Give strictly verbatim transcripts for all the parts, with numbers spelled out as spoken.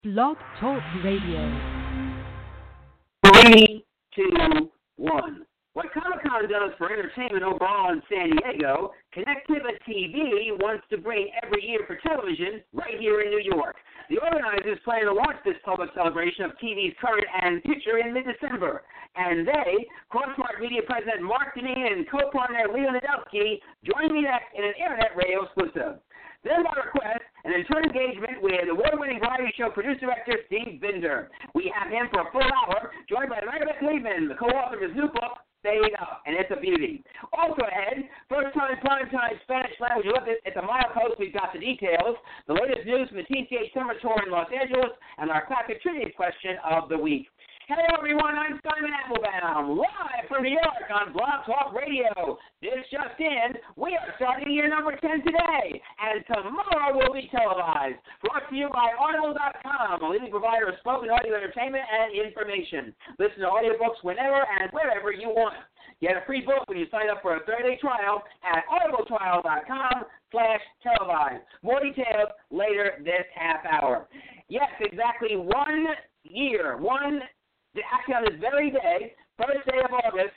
Blog Talk Radio. Three, two, one. What Comic-Con does for entertainment overall in San Diego, Connectiva T V wants to bring every year for television right here in New York. The organizers plan to launch this public celebration of T V's current and future in mid-December. And they, Crossmark Media President Mark Deneen and co-partner Leo Nadelsky, join me next in an Internet Radio exclusive. Then by request, an internal engagement with award-winning variety show producer-director Steve Binder. We have him for a full hour, joined by Meredith Lehman, the co-author of his new book, Staying Up, and it's a beauty. Also ahead, first-time primetime Spanish language look at the milepost. We've got the details, the latest news from the T C H Summer Tour in Los Angeles, and our classic trivia question of the week. Hello, everyone. I'm Simon Applebaum, live from New York on Blog Talk Radio. This just in, we are starting year number ten today, and tomorrow will be televised. Brought to you by Audible dot com, a leading provider of spoken audio entertainment and information. Listen to audiobooks whenever and wherever you want. Get a free book when you sign up for a thirty-day trial at audible trial dot com slash televised. More details later this half hour. Yes, exactly one year, one actually on this very day, first day of August,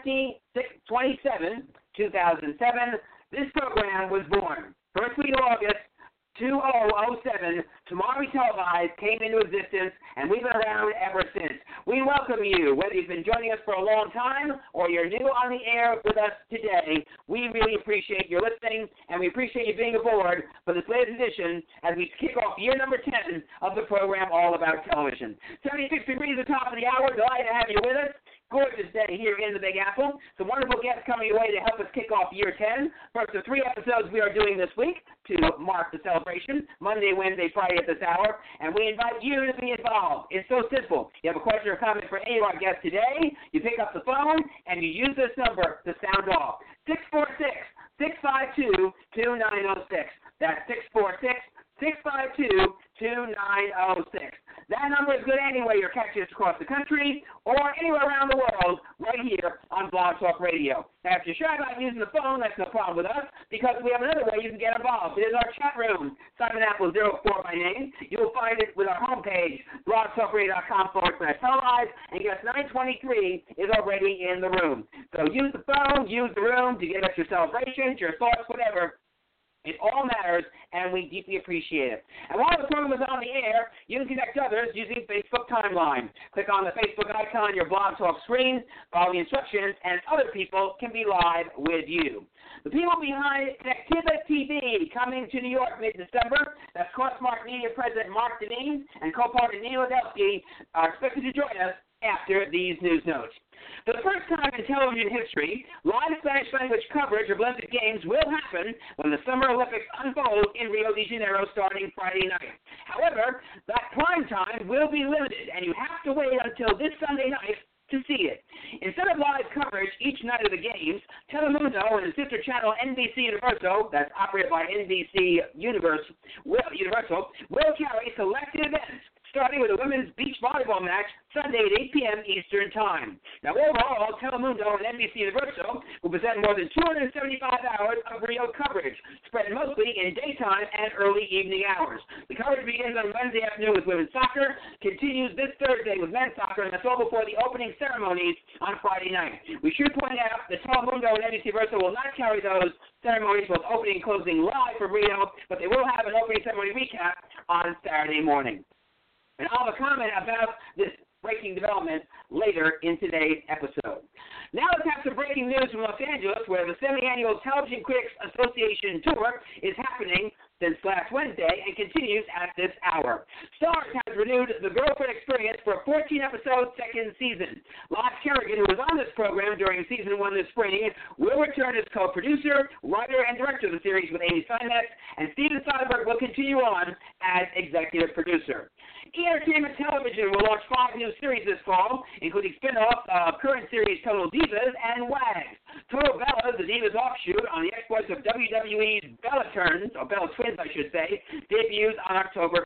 twenty-seven, two thousand seven, this program was born. First week of August, two thousand seven, Tomorrow We Televised came into existence, and we've been around ever since. We welcome you, whether you've been joining us for a long time or you're new on the air with us today. We really appreciate your listening, and we appreciate you being aboard for this latest edition as we kick off year number ten of the program All About Television. seventy-six degrees at the top of the hour. Delighted to have you with us. Gorgeous day here in the Big Apple. Some wonderful guests coming your way to help us kick off year ten. First of three episodes we are doing this week to mark the celebration, Monday, Wednesday, Friday at this hour, and we invite you to be involved. It's so simple. You have a question or comment for any of our guests today, you pick up the phone, and you use this number to sound off. six four six, six five two, two nine zero six. That's six four six, six five two, two nine zero six. That number is good anywhere you're catching us across the country or anywhere around the world right here on Blog Talk Radio. Now, if you're shy about using the phone, that's no problem with us because we have another way you can get involved. It is our chat room, Simon Apple zero four by name. You'll find it with our homepage, blogtalkradio.com forward slash televised, and guest nine twenty-three is already in the room. So use the phone, use the room to give us your celebrations, your thoughts, whatever. It all matters, and we deeply appreciate it. And while the program is on the air, you can connect others using Facebook Timeline. Click on the Facebook icon on your Blog Talk screen, follow the instructions, and other people can be live with you. The people behind Connectiva T V coming to New York mid-December, that's Crossmark Media President Mark Deneen and co-partner Neil Nadelsky are expected to join us after these news notes. For the first time in television history, live Spanish language coverage of Olympic Games will happen when the Summer Olympics unfold in Rio de Janeiro starting Friday night. However, that prime time will be limited, and you have to wait until this Sunday night to see it. Instead of live coverage each night of the games, Telemundo and its sister channel N B C Universal, that's operated by N B C Universal, will, Universal, will carry selected events, starting with a women's beach volleyball match Sunday at eight p.m. Eastern Time. Now, overall, Telemundo and N B C Universal will present more than two hundred seventy-five hours of Rio coverage, spread mostly in daytime and early evening hours. The coverage begins on Wednesday afternoon with women's soccer, continues this Thursday with men's soccer, and that's all before the opening ceremonies on Friday night. We should point out that Telemundo and N B C Universal will not carry those ceremonies, both opening and closing, live from Rio, but they will have an opening ceremony recap on Saturday morning. And I'll have a comment about this breaking development later in today's episode. Now let's have some breaking news from Los Angeles, where the semi-annual Television Critics Association Tour is happening since last Wednesday and continues at this hour. Starz has renewed the Girlfriend Experience for a fourteen-episode second season. Lars Kerrigan, who was on this program during season one this spring, will return as co-producer, writer, and director of the series with Amy Seimetz, and Steven Soderbergh will continue on as executive producer. E! Entertainment Television will launch five new series this fall, including spin-offs of current series Total Divas and WAGs. Total Bellas, the Divas offshoot on the exploits of W W E's Bella Turns, or Bella Twins, I should say, debuts on October fifth.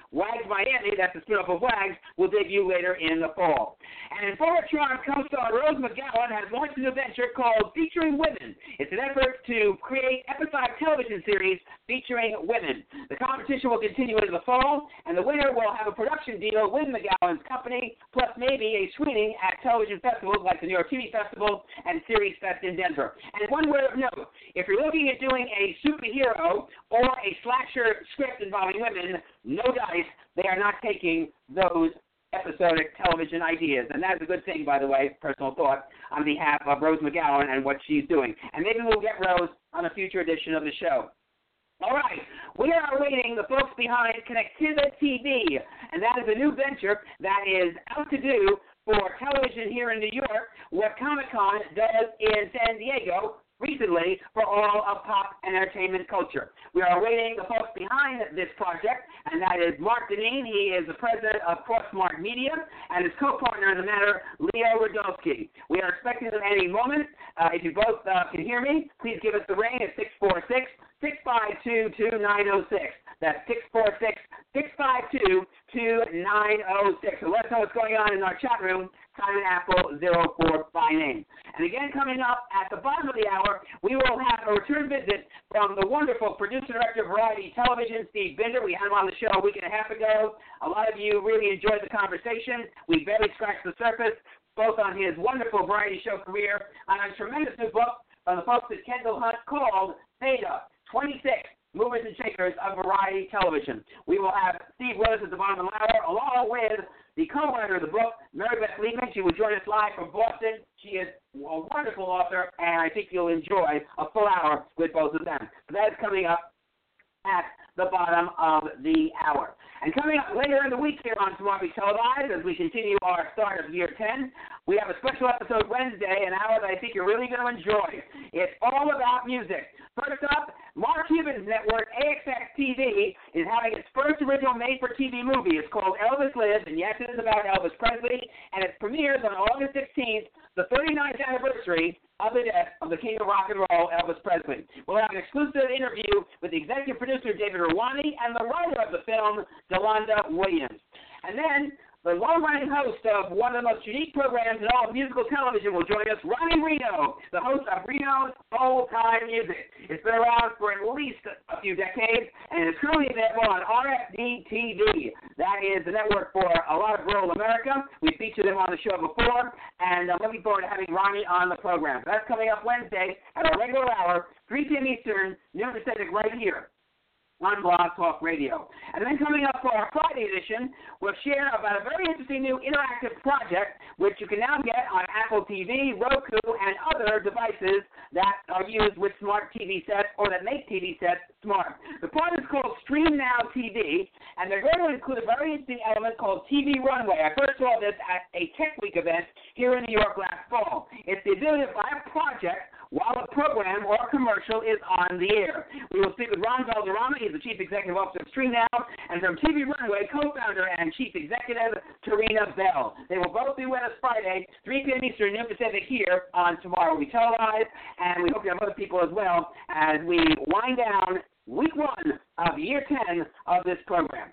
Wags Miami, that's the spin-off of Wags, will debut later in the fall. And former Tron co-star Rose McGowan has launched a new venture called Featuring Women. It's an effort to create episodic television series featuring women. The competition will continue into the fall, and the winner will have a production deal with McGowan's company, plus maybe a screening at television festivals like the New York T V Festival and Series Fest in Denver. And one word of note, if you're looking at doing a superhero or a slasher script involving women, no dice, they are not taking those episodic television ideas. And that's a good thing, by the way, personal thought, on behalf of Rose McGowan and what she's doing. And maybe we'll get Rose on a future edition of the show. All right, we are awaiting the folks behind Connectiva T V, and that is a new venture that is out to do for television here in New York, what Comic-Con does in San Diego recently for all of pop and entertainment culture. We are awaiting the folks behind this project, and that is Mark Deneen. He is the president of Crossmark Media, and his co-partner in the matter, Leo Radulski. We are expecting them any moment. Uh, if you both uh, can hear me, please give us the ring at six four six, six five two, two nine zero six. That's six four six, six five two, two nine zero six. So let us know what's going on in our chat room, Simon Apple zero four by name. And again, coming up at the bottom of the hour, we will have a return visit from the wonderful producer-director of Variety Television, Steve Binder. We had him on the show a week and a half ago. A lot of you really enjoyed the conversation. We barely scratched the surface, both on his wonderful variety show career and a tremendous new book from the folks at Kendall Hunt called Theta, twenty-six Movers and Shakers of Variety Television. We will have Steve with us at the bottom of the hour, along with the co-writer of the book, Mary Beth Liebman. She will join us live from Boston. She is a wonderful author, and I think you'll enjoy a full hour with both of them. So that is coming up at the bottom of the hour. And coming up later in the week here on Tomorrow Be Televised, as we continue our start of year ten, we have a special episode Wednesday, an hour that I think you're really going to enjoy. It's all about music. First up, Mark Cuban's network, A X X T V, is having its first original made-for-T V movie. It's called Elvis Lives, and yes, it is about Elvis Presley, and it premieres on August sixteenth, the thirty-ninth anniversary of the death of the king of rock and roll, Elvis Presley. We'll have an exclusive interview with the executive producer, David Rouhani, and the writer of the film, Delonda Williams. And then the long-running host of one of the most unique programs in all of musical television will join us, Ronnie Reno, the host of Reno's Old-Time Music. It's been around for at least a few decades, and it's currently available on R F D T V. That is the network for a lot of rural America. We featured them on the show before, and I'm looking forward to having Ronnie on the program. That's coming up Wednesday at our regular hour, three p.m. Eastern, noon Pacific, right here on Blog Talk Radio. And then coming up for our Friday edition, we'll share about a very interesting new interactive project which you can now get on Apple T V, Roku, and other devices that are used with smart T V sets or that make T V sets smart. The project is called Stream Now T V, and they're going to include a very interesting element called T V Runway. I first saw this at a Tech Week event here in New York last fall. It's the ability to buy a project while a program or a commercial is on the air. We will speak with Ron Valderrama. He's the Chief Executive Officer of Stream Now, and from T V Runway, co-founder and Chief Executive, Tarina Bell. They will both be with us Friday, three p.m. Eastern, noon Pacific, here on Tomorrow We Televised, and we hope you have other people as well as we wind down week one of year ten of this program.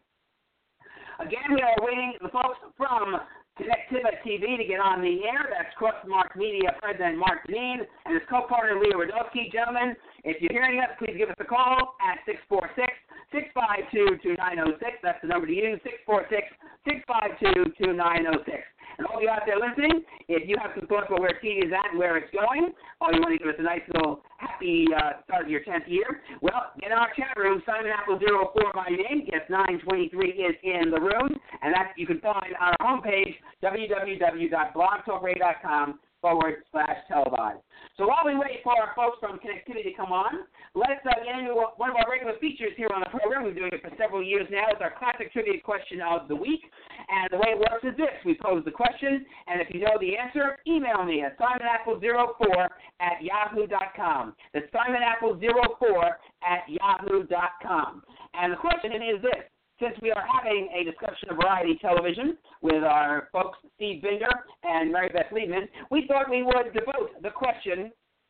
Again, we are waiting the folks from Connectiva T V to get on the air. That's Crossmark Media President Mark Deneen and his co-partner Leo Radulski. Gentlemen, if you're hearing us, please give us a call at six four six, six five two, two nine zero six. That's the number to use, six four six, six five two, two nine zero six. And all of you out there listening, if you have some thoughts about where T V is at and where it's going, or you want to give us a nice little happy uh, start of your tenth year, well, get in our chat room. Simon Apple zero four by name. Guest nine twenty-three is in the room, and that you can find on our homepage, w w w dot blog talk radio dot com forward slash televised. So while we wait for our folks from Connectivity to come on, let's uh, get into one of our regular features here on the program. We've been doing it for several years now. It's our classic trivia question of the week. And the way it works is this. We pose the question, and if you know the answer, email me at simon apple zero four at yahoo dot com. That's simon apple zero four at yahoo dot com. And the question is this. Since we are having a discussion of variety television with our folks Steve Binder and Mary Beth Liebman, we thought we would devote the question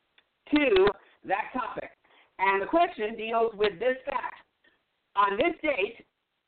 to that topic. And the question deals with this fact. On this date,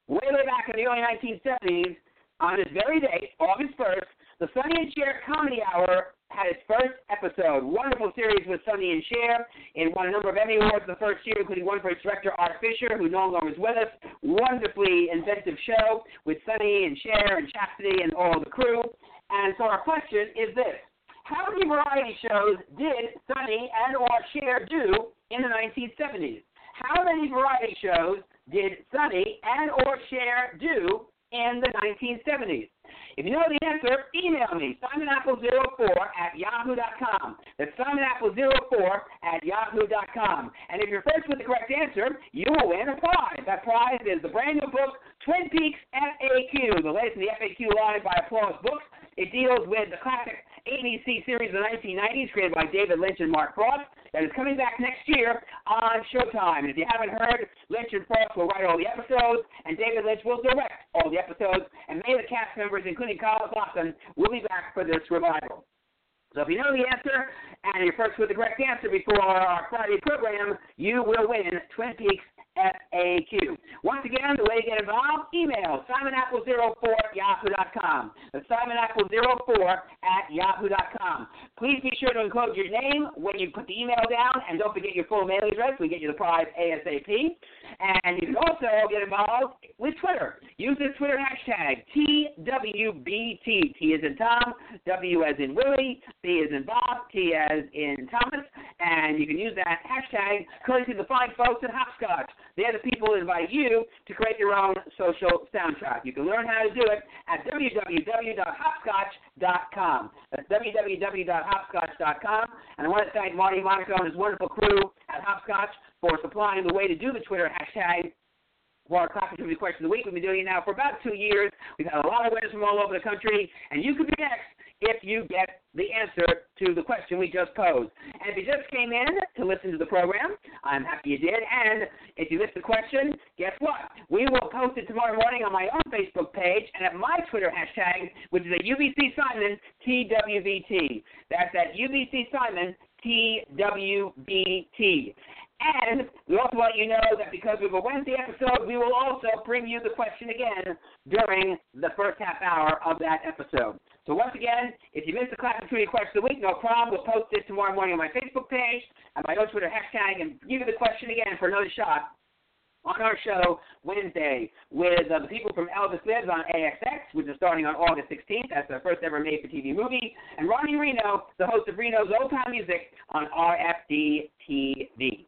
way, way back in the early nineteen seventies, on this very date, August first, the Sonny and Cher Comedy Hour had its first episode. Wonderful series with Sonny and Cher. It won a number of Emmy Awards the first year, including one for its director, Art Fisher, who no longer is with us. Wonderfully inventive show with Sonny and Cher and Chastity and all the crew. And so our question is this. How many variety shows did Sonny and or Cher do in the nineteen seventies? How many variety shows did Sonny and or Cher do in the nineteen seventies? If you know the answer, email me, simon apple zero four at yahoo dot com. That's simon apple zero four at yahoo dot com. And if you're first with the correct answer, you will win a prize. That prize is the brand new book, Twin Peaks F A Q, the latest in the F A Q line by Applause Books. It deals with the classic A B C series of the nineteen nineties created by David Lynch and Mark Frost that is coming back next year on Showtime. And if you haven't heard, Lynch and Frost will write all the episodes, and David Lynch will direct all the episodes, and many of the cast members, including Kyle MacLachlan, will be back for this revival. So if you know the answer, and you're first with the correct answer before our Friday program, you will win Twin Peaks F A Q. Once again, the way to get involved, email simon apple zero four at yahoo dot com. That's simon apple zero four at yahoo dot com. Please be sure to enclose your name when you put the email down, and don't forget your full mailing address. We get you the prize ASAP. And you can also get involved with Twitter. Use the Twitter hashtag T W B T. T as in Tom, W as in Willie, B as in Bob, T as in Thomas. And you can use that hashtag courtesy of the fine folks at Hopscotch. They're the people who invite you to create your own social soundtrack. You can learn how to do it at w w w dot hopscotch dot com. That's w w w dot hopscotch dot com. And I want to thank Marty Monaco and his wonderful crew at Hopscotch for supplying the way to do the Twitter hashtag for our Classic Trivia Question of the Week. We've been doing it now for about two years. We've had a lot of winners from all over the country, and you could be next if you get the answer to the question we just posed. And if you just came in to listen to the program, I'm happy you did. And if you missed the question, guess what? We will post it tomorrow morning on my own Facebook page and at my Twitter hashtag, which is at U B C Simon T W B T. That's at U B C Simon T W B T. And we also want you to know that because we have a Wednesday episode, we will also bring you the question again during the first half hour of that episode. So once again, if you missed the Classic Trivia Question of the Week, no problem. We'll post it tomorrow morning on my Facebook page and my own Twitter hashtag and give you the question again for another shot on our show Wednesday with uh, the people from Elvis Lives on A X X, which is starting on August sixteenth. That's their first ever made-for-T V movie. And Ronnie Reno, the host of Reno's Old Time Music on R F D T V.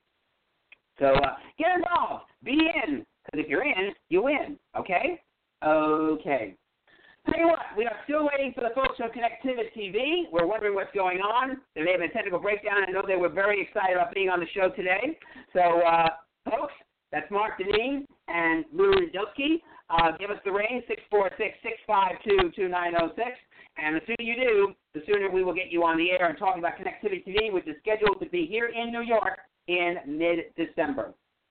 So uh, get involved. Be in. Because if you're in, you win. Okay? Okay. Tell you what, we are still waiting for the folks from Connectivity T V. We're wondering what's going on. There may have been a technical breakdown. I know they were very excited about being on the show today. So, uh, folks, that's Mark Deneen and Lou Rudelsky. Uh, give us the ring, six four six, six five two, two nine zero six. And the sooner you do, the sooner we will get you on the air and talking about Connectivity T V, which is scheduled to be here in New York in mid-December.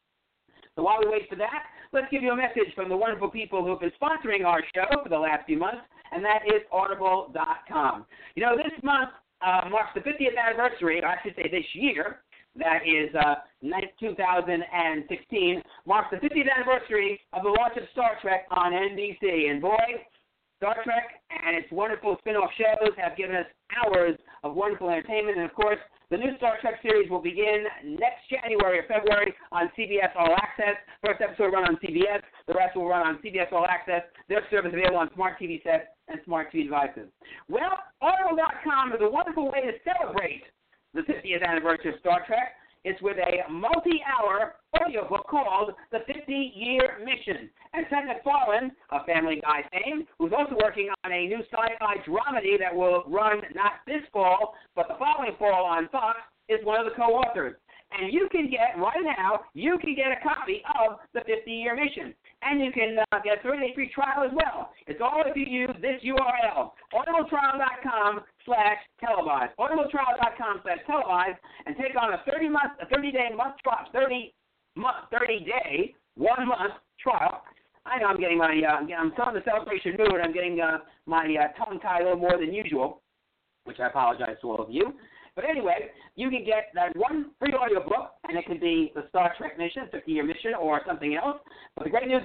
So while we wait for that, let's give you a message from the wonderful people who have been sponsoring our show for the last few months, and that is audible dot com. You know, this month uh, marks the fiftieth anniversary, or I should say this year, that is uh, two thousand sixteen, marks the fiftieth anniversary of the launch of Star Trek on N B C. And boy, Star Trek and its wonderful spin-off shows have given us hours of wonderful entertainment. And, of course, the new Star Trek series will begin next January or February on C B S All Access. First episode will run on C B S. The rest will run on C B S All Access. Their service available on smart T V sets and smart T V devices. Well, audible dot com is a wonderful way to celebrate the fiftieth anniversary of Star Trek. It's with a multi-hour audiobook called The fifty-Year Mission. And Seth MacFarlane, a Family Guy fame, who's also working on a new sci-fi dramedy that will run not this fall, but the following fall on Fox, is one of the co-authors. And you can get, right now, you can get a copy of The fifty-Year Mission. And you can uh, get a thirty-day free trial as well. It's all if you use this U R L, audible trial dot com slash televised. audible trial dot com slash televised, and take on a thirty month, a thirty day month trial, thirty month, thirty day, one month trial. I know I'm getting my, uh, I'm still in the celebration mood. I'm getting uh, my uh, tongue tied a little more than usual, which I apologize to all of you. But anyway, you can get that one free audio book, and it can be the Star Trek Mission, fifty-Year Mission, or something else. But the great news is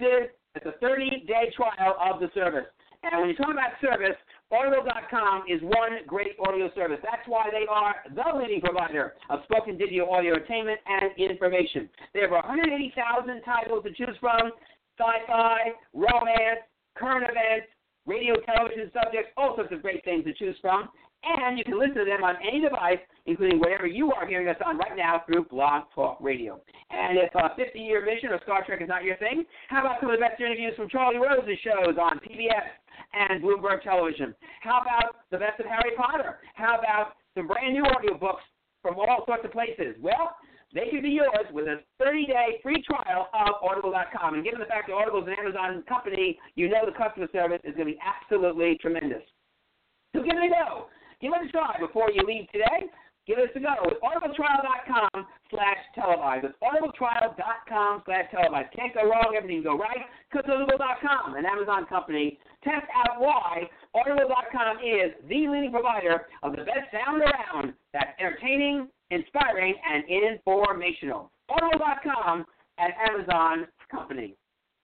It's a thirty-day trial of the service. And when you talk about service, Audible dot com is one great audio service. That's why they are the leading provider of spoken digital audio entertainment and information. They have one hundred eighty thousand titles to choose from, sci-fi, romance, current events, radio, television subjects, all sorts of great things to choose from. And you can listen to them on any device, including whatever you are hearing us on right now through Blog Talk Radio. And if a fifty-year mission or Star Trek is not your thing, how about some of the best interviews from Charlie Rose's shows on P B S and Bloomberg Television? How about the best of Harry Potter? How about some brand new audiobooks from all sorts of places? Well, they could be yours with a thirty-day free trial of Audible dot com. And given the fact that Audible is an Amazon company, you know the customer service is going to be absolutely tremendous. So give it a go. Give it a try before you leave today. Give us a go. It's audible trial dot com slash televised. It's audible trial dot com slash televised. Can't go wrong. Everything can go right. Because Audible dot com, an Amazon company, test out why Audible dot com is the leading provider of the best sound around that's entertaining, inspiring, and informational. Audible dot com, an Amazon company.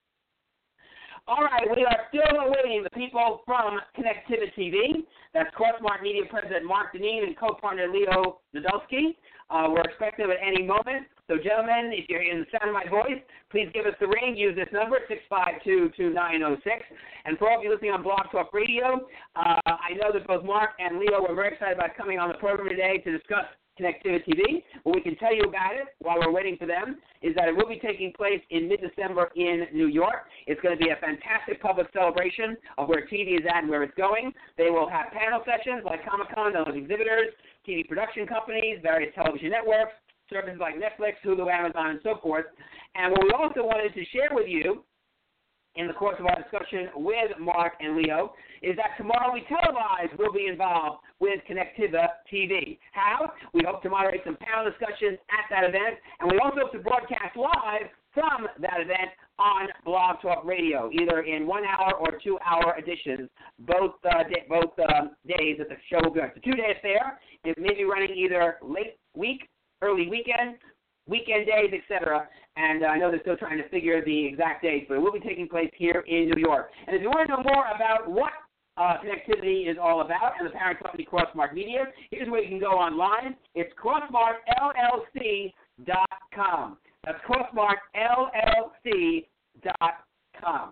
All right, we are still awaiting the people from Connectivity T V. That's Crossmark Media President Mark Deneen and co-partner Leo Nadolski. Uh, we're expecting them at any moment. So, gentlemen, if you're in the sound of my voice, please give us the ring. Use this number, six five two, two nine zero six. And for all of you listening on Blog Talk Radio, uh, I know that both Mark and Leo were very excited about coming on the program today to discuss Connectivity T V. What we can tell you about it while we're waiting for them is that it will be taking place in mid-December in New York. It's going to be a fantastic public celebration of where T V is at and where it's going. They will have panel sessions like Comic-Con, those exhibitors, T V production companies, various television networks, services like Netflix, Hulu, Amazon, and so forth. And what we also wanted to share with you in the course of our discussion with Mark and Leo is that Tomorrow We Televise will be involved with Connectivity T V. How? We hope to moderate some panel discussions at that event, and we also hope to broadcast live from that event on Blog Talk Radio, either in one-hour or two-hour editions, both uh, day, both uh, days that the show will be on. So two-day affair. It may be running either late week, early weekend, weekend days, et cetera. And uh, I know they're still trying to figure the exact dates, but it will be taking place here in New York. And if you want to know more about what uh, Connectivity is all about and the parent company Crossmark Media, here's where you can go online. It's crossmark L L C dot com. That's crossmark L L C dot com.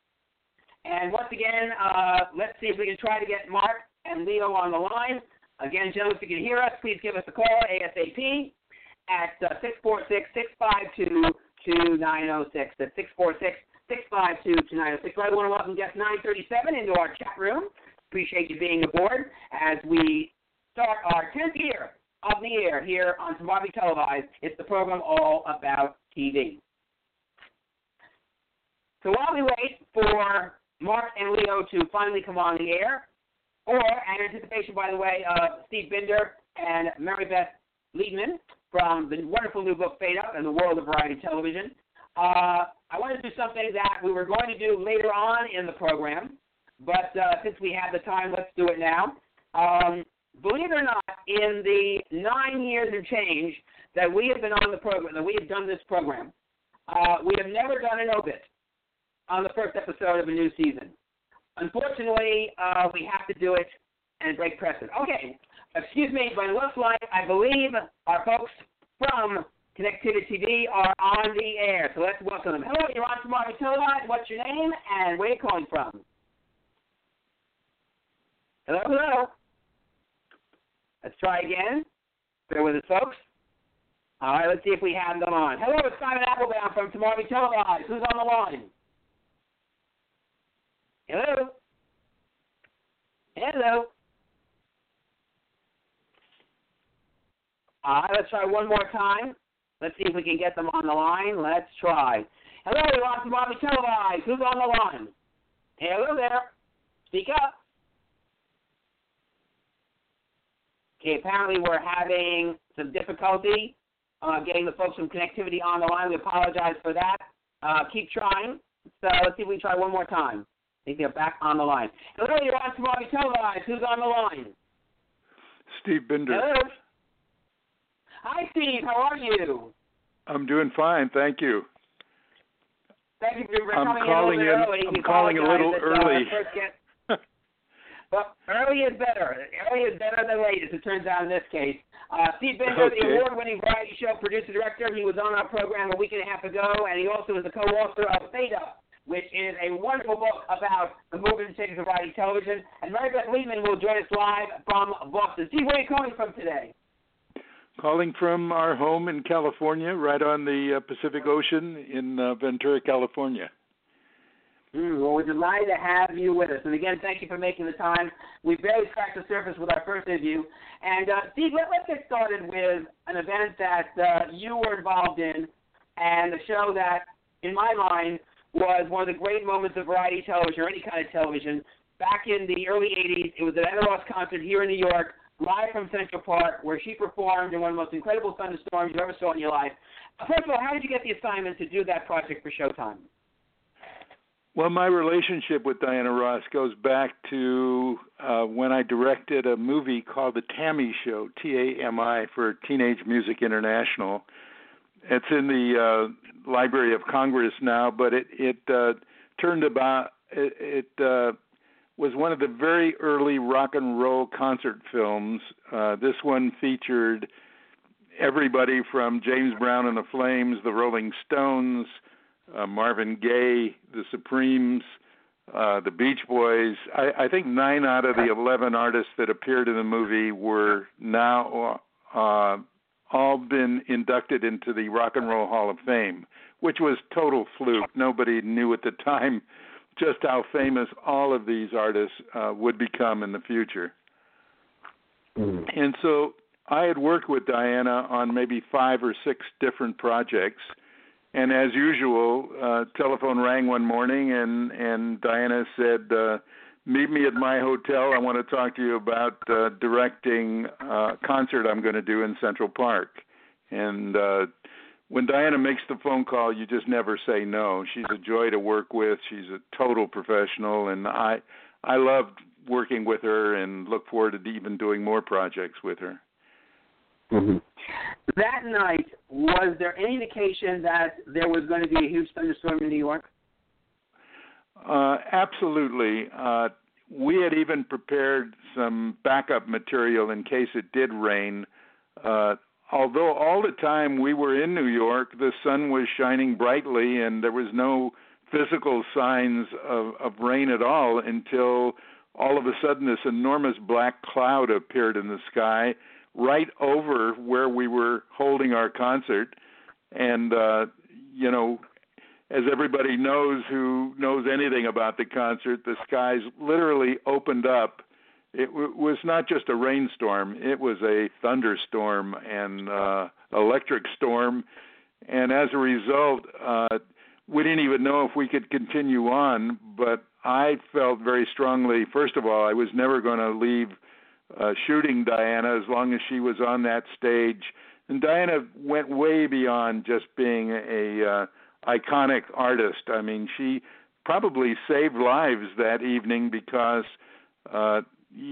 And once again, uh, let's see if we can try to get Mark and Leo on the line. Again, gentlemen, if you can hear us, please give us a call ASAP at uh, six four six, six five two, two nine zero six. That's six four six, six five two, two nine zero six. I want to welcome guest nine thirty-seven into our chat room. Appreciate you being aboard as we start our tenth year of the air here on Tomorrow We Televise. It's the program all about T V. So while we wait for Mark and Leo to finally come on the air, or in anticipation, by the way, of Steve Binder and Mary Beth Liedman from the wonderful new book, Fade Up and the World of Variety Television, uh, I want to do something that we were going to do later on in the program, but uh, since we have the time, let's do it now. Um, believe it or not, in the nine years and change that we have been on the program, that we have done this program, uh, we have never done an obit on the first episode of a new season. Unfortunately, uh, we have to do it and break precedent. Okay, excuse me, but it looks like, I believe, our folks from Connectivity T V are on the air, so let's welcome them. Hello, you're on Tomorrow We Televise. What's your name and where are you calling from? Hello, hello. Let's try again. Bear with us, folks. All right, let's see if we have them on. Hello, it's Simon Applebaum from Tomorrow We Televise. Who's on the line? Hello? Hello? All right, let's try one more time. Let's see if we can get them on the line. Let's try. Hello, you're on Tomorrow We Televise. Who's on the line? Hello there. Speak up. Okay, apparently we're having some difficulty uh, getting the folks from Connectivity on the line. We apologize for that. Uh, keep trying. So let's see if we can try one more time. I think they're back on the line. Hello, you're on Tomorrow We Televise. Who's on the line? Steve Binder. Hello. Hi, Steve. How are you? I'm doing fine, thank you. Thank you for I'm coming calling in a little bit early. I'm We calling a little apologize that, early. Uh, first guest, well, early is better. Early is better than late, as it turns out in this case. Uh, Steve Binder, Okay. the award-winning variety show producer director, he was on our program a week and a half ago, and he also is the co-author of Theta, which is a wonderful book about the movement and shakers of variety television. And Mary Beth Liebman will join us live from Boston. Steve, where are you calling from today? Calling from our home in California, right on the uh, Pacific Ocean in uh, Ventura, California. Mm, well, we're delighted to have you with us. And again, thank you for making the time. We barely scratched the surface with our first interview. And uh, Steve, let, let's get started with an event that uh, you were involved in, and a show that, in my mind, was one of the great moments of variety television, or any kind of television. Back in the early eighties, it was an Diana Ross concert here in New York, live from Central Park, where she performed in one of the most incredible thunderstorms you ever saw in your life. First of all, how did you get the assignment to do that project for Showtime? Well, my relationship with Diana Ross goes back to uh, when I directed a movie called The Tammy Show, T A M I, for Teenage Music International. It's in the uh, Library of Congress now, but it, it uh, turned about, it, it uh, was one of the very early rock and roll concert films. Uh, this one featured everybody from James Brown and the Flames, the Rolling Stones, uh, Marvin Gaye, the Supremes, uh, the Beach Boys. I, I think nine out of the eleven artists that appeared in the movie were now uh, all been inducted into the Rock and Roll Hall of Fame, which was total fluke. Nobody knew at the time just how famous all of these artists uh, would become in the future. Mm. And so I had worked with Diana on maybe five or six different projects. And as usual, uh, telephone rang one morning, and, and Diana said, uh, meet me at my hotel. I want to talk to you about uh, directing a concert I'm going to do in Central Park. And uh, when Diana makes the phone call, you just never say no. She's a joy to work with. She's a total professional, and I I loved working with her and look forward to even doing more projects with her. Mm-hmm. That night, was there any indication that there was going to be a huge thunderstorm in New York? Uh, absolutely. Uh, we had even prepared some backup material in case it did rain. Uh, although all the time we were in New York, the sun was shining brightly and there was no physical signs of, of rain at all until all of a sudden this enormous black cloud appeared in the sky right over where we were holding our concert. And, uh, you know, as everybody knows who knows anything about the concert, the skies literally opened up. It w- was not just a rainstorm. It was a thunderstorm and uh, electric storm. And as a result, uh, we didn't even know if we could continue on. But I felt very strongly, first of all, I was never going to leave uh, shooting Diana as long as she was on that stage. And Diana went way beyond just being a uh, iconic artist. I mean, she probably saved lives that evening because uh,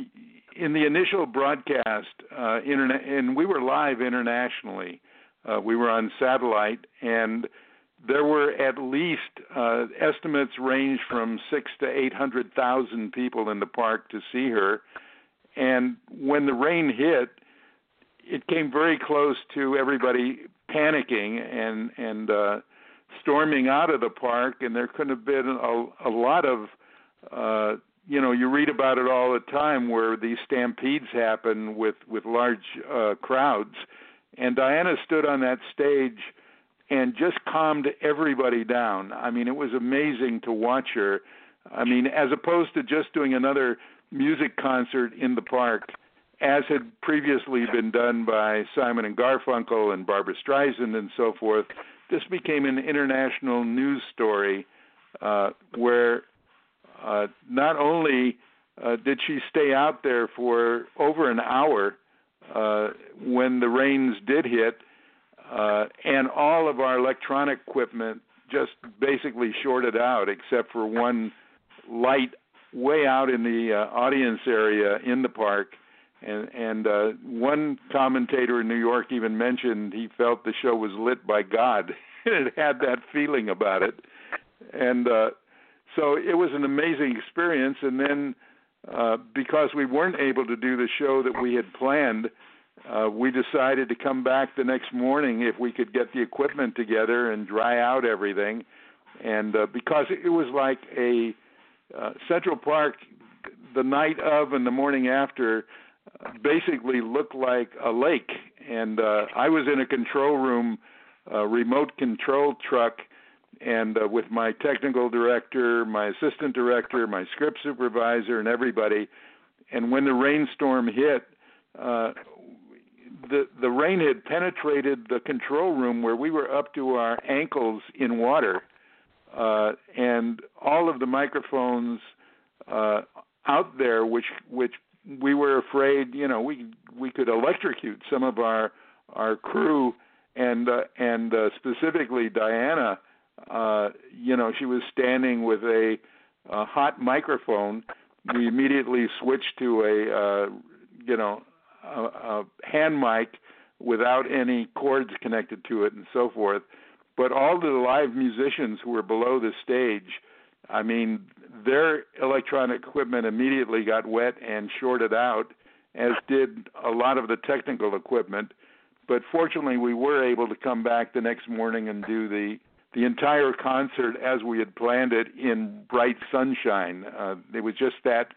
in the initial broadcast, uh, internet, and we were live internationally. Uh, we were on satellite, and there were at least uh, estimates range from six to eight hundred thousand people in the park to see her. And when the rain hit, it came very close to everybody panicking and and uh, storming out of the park. And there could have been a, a lot of, uh, you know, you read about it all the time where these stampedes happen with with large uh, crowds. And Diana stood on that stage and just calmed everybody down. I mean, it was amazing to watch her. I mean, as opposed to just doing another music concert in the park, as had previously been done by Simon and Garfunkel and Barbra Streisand and so forth, this became an international news story uh, where uh, not only uh, did she stay out there for over an hour uh, when the rains did hit, uh, and all of our electronic equipment just basically shorted out except for one light way out in the uh, audience area in the park. And, and uh, one commentator in New York even mentioned he felt the show was lit by God. It had that feeling about it. And uh, so it was an amazing experience. And then uh, because we weren't able to do the show that we had planned, uh, we decided to come back the next morning if we could get the equipment together and dry out everything. And uh, because it was like a uh, Central Park, the night of and the morning after uh, basically looked like a lake. And uh, I was in a control room, uh, remote control truck, and uh, with my technical director, my assistant director, my script supervisor, and everybody. And when the rainstorm hit, uh, the the rain had penetrated the control room where we were up to our ankles in water, uh, and all of the microphones uh, out there, which which we were afraid, you know, we we could electrocute some of our our crew, and uh, and uh, specifically Diana. Uh, you know, she was standing with a, a hot microphone. We immediately switched to a, uh, you know, a, a hand mic without any cords connected to it and so forth. But all the live musicians who were below the stage, I mean, their electronic equipment immediately got wet and shorted out, as did a lot of the technical equipment. But fortunately, we were able to come back the next morning and do the the entire concert as we had planned it in bright sunshine. Uh, it was just that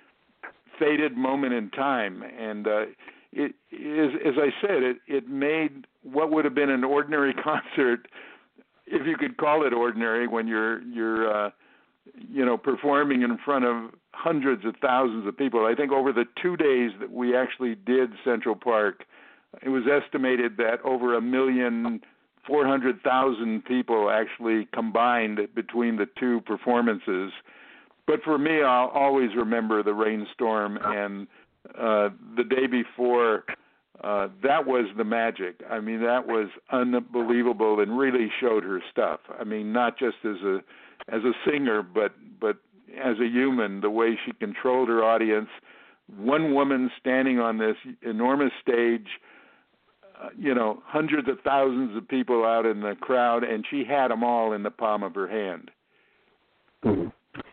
fated moment in time. And uh, it is, as I said, it, it made what would have been an ordinary concert, if you could call it ordinary, when you're, you're uh, you know, performing in front of hundreds of thousands of people. I think over the two days that we actually did Central Park, it was estimated that over a million four hundred thousand people actually combined between the two performances. But for me, I'll always remember the rainstorm, and uh, the day before, uh, that was the magic. I mean, that was unbelievable and really showed her stuff. I mean, not just as a as a singer, but but as a human, the way she controlled her audience. One woman standing on this enormous stage, Uh, you know, hundreds of thousands of people out in the crowd, and she had them all in the palm of her hand. Mm-hmm.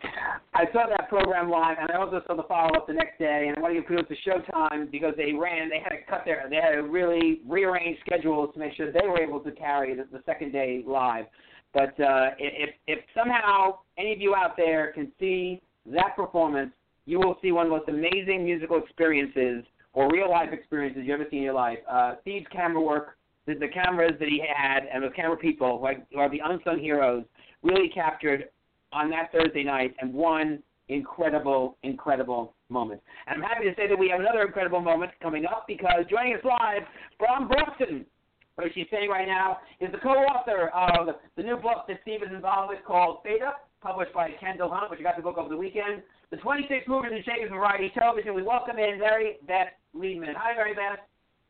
I saw that program live, and I also saw the follow-up the next day, and I want to give kudos to Showtime because they ran, they had to cut their, they had to really rearrange schedules to make sure they were able to carry the, the second day live. But uh, if, if somehow any of you out there can see that performance, you will see one of the most amazing musical experiences or real-life experiences you ever seen in your life. Uh, Steve's camera work, the, the cameras that he had, and the camera people, like, who are the unsung heroes, really captured on that Thursday night and one incredible, incredible moment. And I'm happy to say that we have another incredible moment coming up because joining us live from Boston, where she's saying right now, is the co-author of the new book that Steve is involved with called Fade Up, published by Kendall Hunt, which you got the book over the weekend. The twenty-six Movers and Shakers of Variety Television. We welcome in Mary Beth Liebman. Hi, Mary Beth.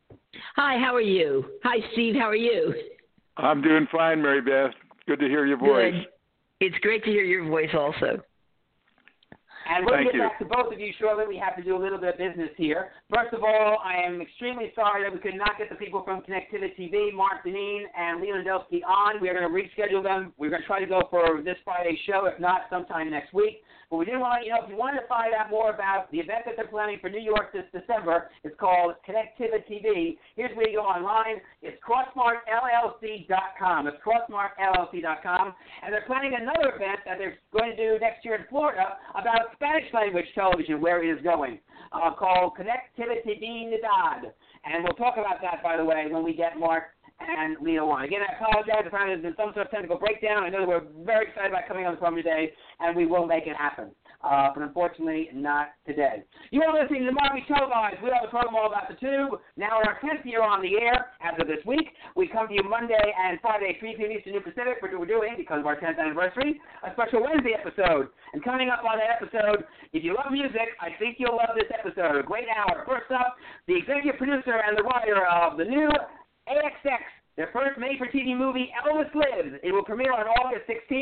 Hi, how are you? Hi, Steve, how are you? I'm doing fine, Mary Beth. Good to hear your voice. Good. It's great to hear your voice also. And we'll Thank get you. back to both of you shortly. We have to do a little bit of business here. First of all, I am extremely sorry that we could not get the people from Connectivity T V, Mark Deneen and Lee Landowski, on. We are going to reschedule them. We're going to try to go for this Friday's show, if not sometime next week. But we did want to let you know, if you wanted to find out more about the event that they're planning for New York this December, it's called Connectivity T V. Here's where you go online. It's crossmark L L C dot com. It's crossmark L L C dot com. And they're planning another event that they're going to do next year in Florida about Spanish language television, where it is going, uh, called Conectividad. And we'll talk about that, by the way, when we get Mark and Leo on. Again, I apologize if there's been some sort of technical breakdown. I know that we're very excited about coming on the program today, and we will make it happen. Uh, but unfortunately, not today. You are listening to Marmy Televised. We have a program all about the tube. Now in our tenth year on the air as of this week. We come to you Monday and Friday, three p.m. Eastern New Pacific, which we're doing because of our tenth anniversary, a special Wednesday episode. And coming up on that episode, if you love music, I think you'll love this episode. A great hour. First up, the executive producer and the writer of the new A X X, their first made-for-T V movie, Elvis Lives. It will premiere on August sixteenth,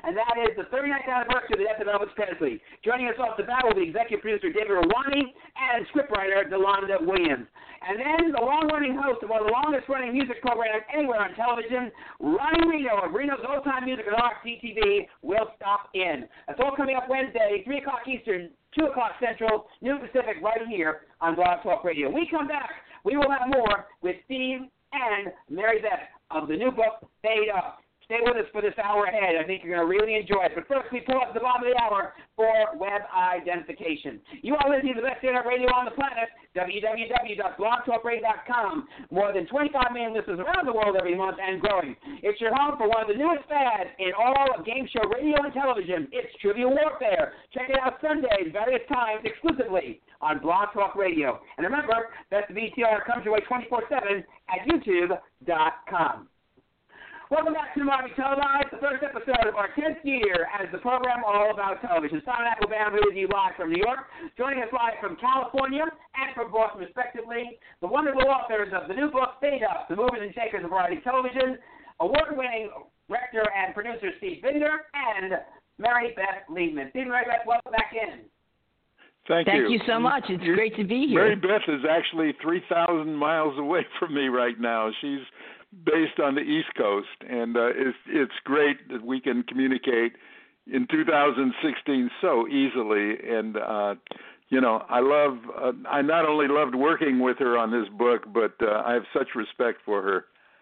and that is the thirty-ninth anniversary of the death of Elvis Presley. Joining us off the bat will be executive producer David Rawani and scriptwriter Delonda Williams. And then the long-running host of one of the longest-running music programs anywhere on television, Ronnie Reno of Reno's Old Time Music and Art D T V, will stop in. That's all coming up Wednesday, three o'clock Eastern, two o'clock Central, noon Pacific, right here on Blog Talk Radio. When we come back, we will have more with Steve and Mary Beth of the new book, Fade Up. Stay with us for this hour ahead. I think you're going to really enjoy it. But first, we pull up the bottom of the hour for web identification. You are listening to the best internet radio on the planet, w w w dot blog talk radio dot com. More than twenty-five million listeners around the world every month and growing. It's your home for one of the newest fads in all of game show radio and television. It's Trivia Warfare. Check it out Sundays, various times, exclusively on Blog Talk Radio. And remember, Best of V T R comes your way twenty-four seven at youtube dot com. Welcome back to Marty Televised, the first episode of our tenth year as the program all about television. Simon Applebaum with you live from New York, joining us live from California and from Boston, respectively, the wonderful authors of the new book, Fade Up, the movers and shakers of variety television, award-winning director and producer Steve Binder, and Mary Beth Liebman. Steve and Mary Beth, welcome back in. Thank, Thank you. you so much. It's You're, great to be here. Mary Beth is actually three thousand miles away from me right now. She's based on the East Coast, and uh, it's, it's great that we can communicate in two thousand sixteen so easily. And, uh, you know, I love, uh, I not only loved working with her on this book, but uh, I have such respect for her.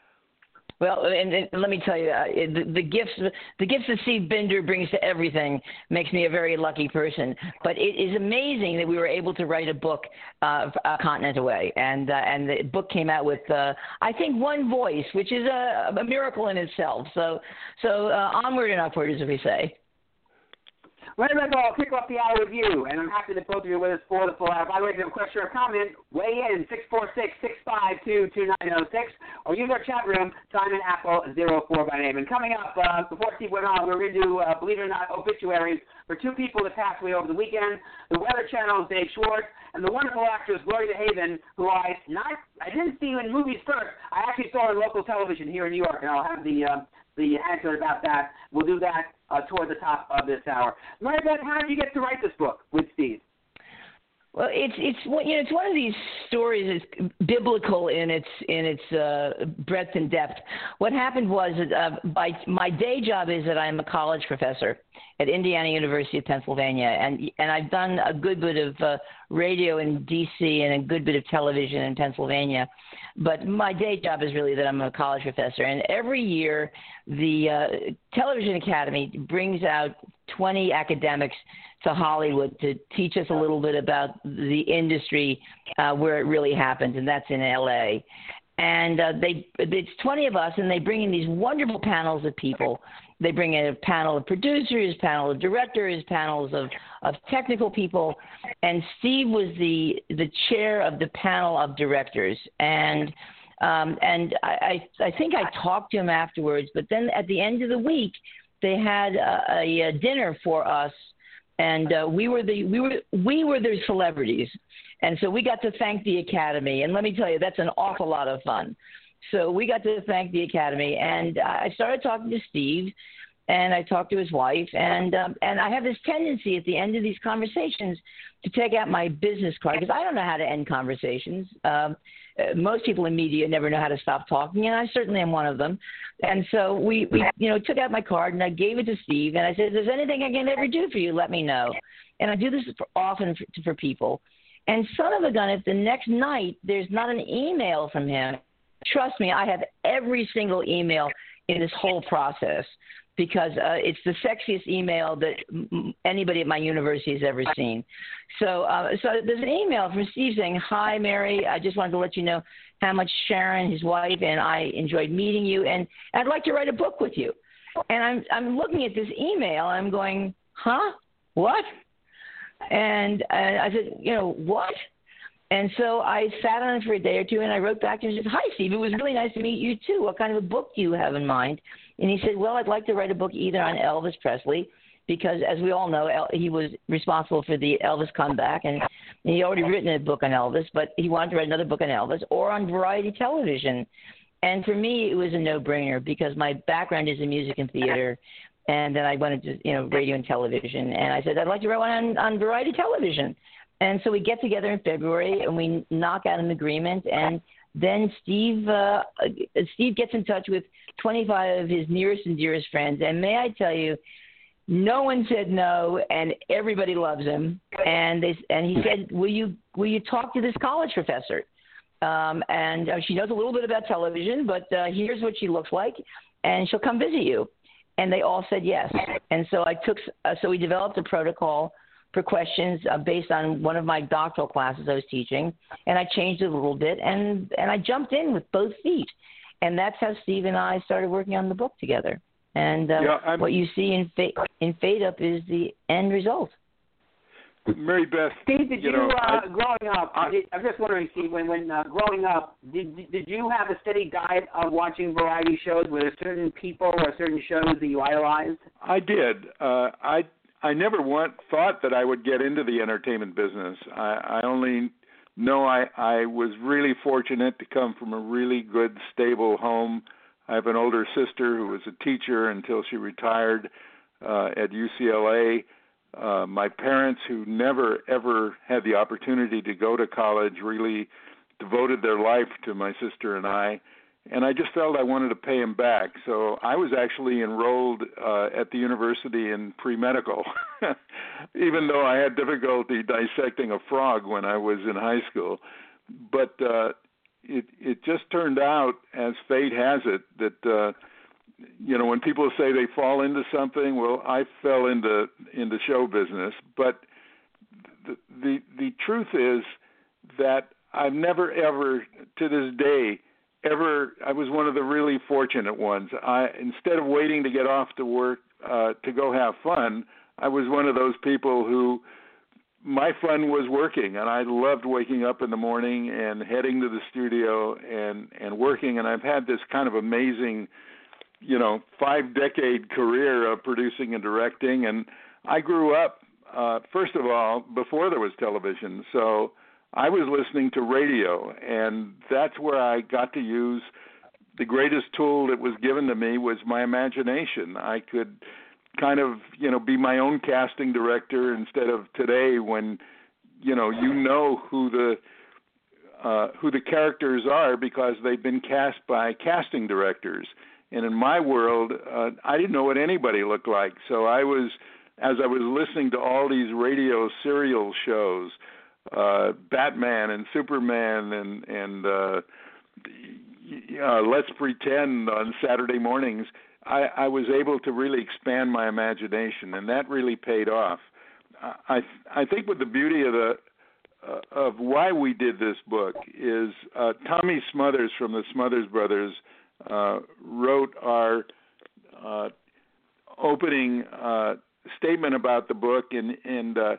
Well, and, and let me tell you, uh, the, the gifts the gifts that Steve Binder brings to everything makes me a very lucky person. But it is amazing that we were able to write a book uh, a continent away, and uh, and the book came out with uh, I think one voice, which is a, a miracle in itself. So so uh, onward and upward, as we say. Right, Rebecca, I'll kick off the hour with you, and I'm happy that both of you are with us for the full hour. By the way, if you have a question or comment, weigh in, six four six, six five two, two nine zero six, or use our chat room, Simon Apple zero four by name. And coming up, uh, before Steve went on, we're going to do, uh, believe it or not, obituaries for two people that passed away over the weekend, the Weather Channel's Dave Schwartz, and the wonderful actress Gloria DeHaven, who I not I didn't see in movies first. I actually saw her on local television here in New York, and I'll have the uh, the answer about that. We'll do that uh, toward the top of this hour. Mary Beth, how did you get to write this book with Steve? Well, it's it's you know it's one of these stories that's biblical in its in its uh, breadth and depth. What happened was that uh, by my day job is that I'm a college professor at Indiana University of Pennsylvania, and and I've done a good bit of uh, radio in D C and a good bit of television in Pennsylvania. But my day job is really that I'm a college professor, and every year the uh, Television Academy brings out twenty academics to Hollywood to teach us a little bit about the industry uh, where it really happens, and that's in L A. And uh, they it's twenty of us, and they bring in these wonderful panels of people. They bring in a panel of producers, panel of directors, panels of, of technical people, and Steve was the the chair of the panel of directors. And um, and I, I think I talked to him afterwards, but then at the end of the week, they had a, a dinner for us. And uh, we were the we were we were the celebrities, and so we got to thank the Academy. And let me tell you, that's an awful lot of fun. So we got to thank the Academy, and I started talking to Steve, and I talked to his wife, and um, and I have this tendency at the end of these conversations to take out my business card because I don't know how to end conversations. Um, most people in media never know how to stop talking, and I certainly am one of them. And so we, we, you know, took out my card, and I gave it to Steve, and I said, if there's anything I can ever do for you, let me know. And I do this for, often for, for people. And son of a gun, if the next night there's not an email from him, trust me, I have every single email in this whole process because uh, it's the sexiest email that m- anybody at my university has ever seen. So uh, so there's an email from Steve saying, hi, Mary, I just wanted to let you know how much Sharon, his wife, and I enjoyed meeting you, and I'd like to write a book with you. And I'm I'm looking at this email, and I'm going, huh? What? And uh, I said, you know, what? And so I sat on it for a day or two, and I wrote back to him and said, hi, Steve, it was really nice to meet you, too. What kind of a book do you have in mind? And he said, well, I'd like to write a book either on Elvis Presley, because as we all know, El- he was responsible for the Elvis comeback, and he already written a book on Elvis, but he wanted to write another book on Elvis, or on variety television. And for me, it was a no-brainer because my background is in music and theater, And then I went into, you know, radio and television. And I said, I'd like to write one on, on variety television. And so we get together in February and we knock out an agreement. And then Steve, uh, Steve gets in touch with twenty-five of his nearest and dearest friends. And may I tell you, no one said no, and everybody loves him. And they, and he said, will you, will you talk to this college professor? Um, and uh, she knows a little bit about television, but uh, here's what she looks like, and she'll come visit you. And they all said yes. And so I took, uh, so we developed a protocol for questions uh, based on one of my doctoral classes I was teaching, and I changed it a little bit, and, and I jumped in with both feet. And that's how Steve and I started working on the book together. And uh, yeah, what you see in, fa- in Fade Up is the end result. Mary Beth, Steve, did you, you know, uh, I, growing up, I, did, I'm just wondering, Steve, when, when uh, growing up, did did you have a steady diet of watching variety shows? Were there certain people or certain shows that you idolized? I did. Uh, I I never want, thought that I would get into the entertainment business. I, I only know I, I was really fortunate to come from a really good, stable home. I have an older sister who was a teacher until she retired uh, at U C L A. Uh, my parents, who never, ever had the opportunity to go to college, really devoted their life to my sister and I, and I just felt I wanted to pay them back. So I was actually enrolled uh, at the university in pre-medical, even though I had difficulty dissecting a frog when I was in high school. But uh, it, it just turned out, as fate has it, that uh, you know, when people say they fall into something, well, I fell into into show business. But the the, the truth is that I've never ever, to this day, ever. I was one of the really fortunate ones. I instead of waiting to get off to work uh, to go have fun, I was one of those people who my fun was working, and I loved waking up in the morning and heading to the studio and and working. And I've had this kind of amazing, you know, five-decade career of producing and directing. And I grew up, uh, first of all, before there was television. So I was listening to radio, and that's where I got to use the greatest tool that was given to me was my imagination. I could kind of, you know, be my own casting director instead of today when, you know, you know who the uh, who the characters are because they've been cast by casting directors. And in my world, uh, I didn't know what anybody looked like. So I was, as I was listening to all these radio serial shows, uh, Batman and Superman and, and uh, uh, Let's Pretend on Saturday mornings, I, I was able to really expand my imagination, and that really paid off. I, I think what the beauty of the uh, of why we did this book is uh, Tommy Smothers from the Smothers Brothers Uh, wrote our uh, opening uh, statement about the book, and, and uh,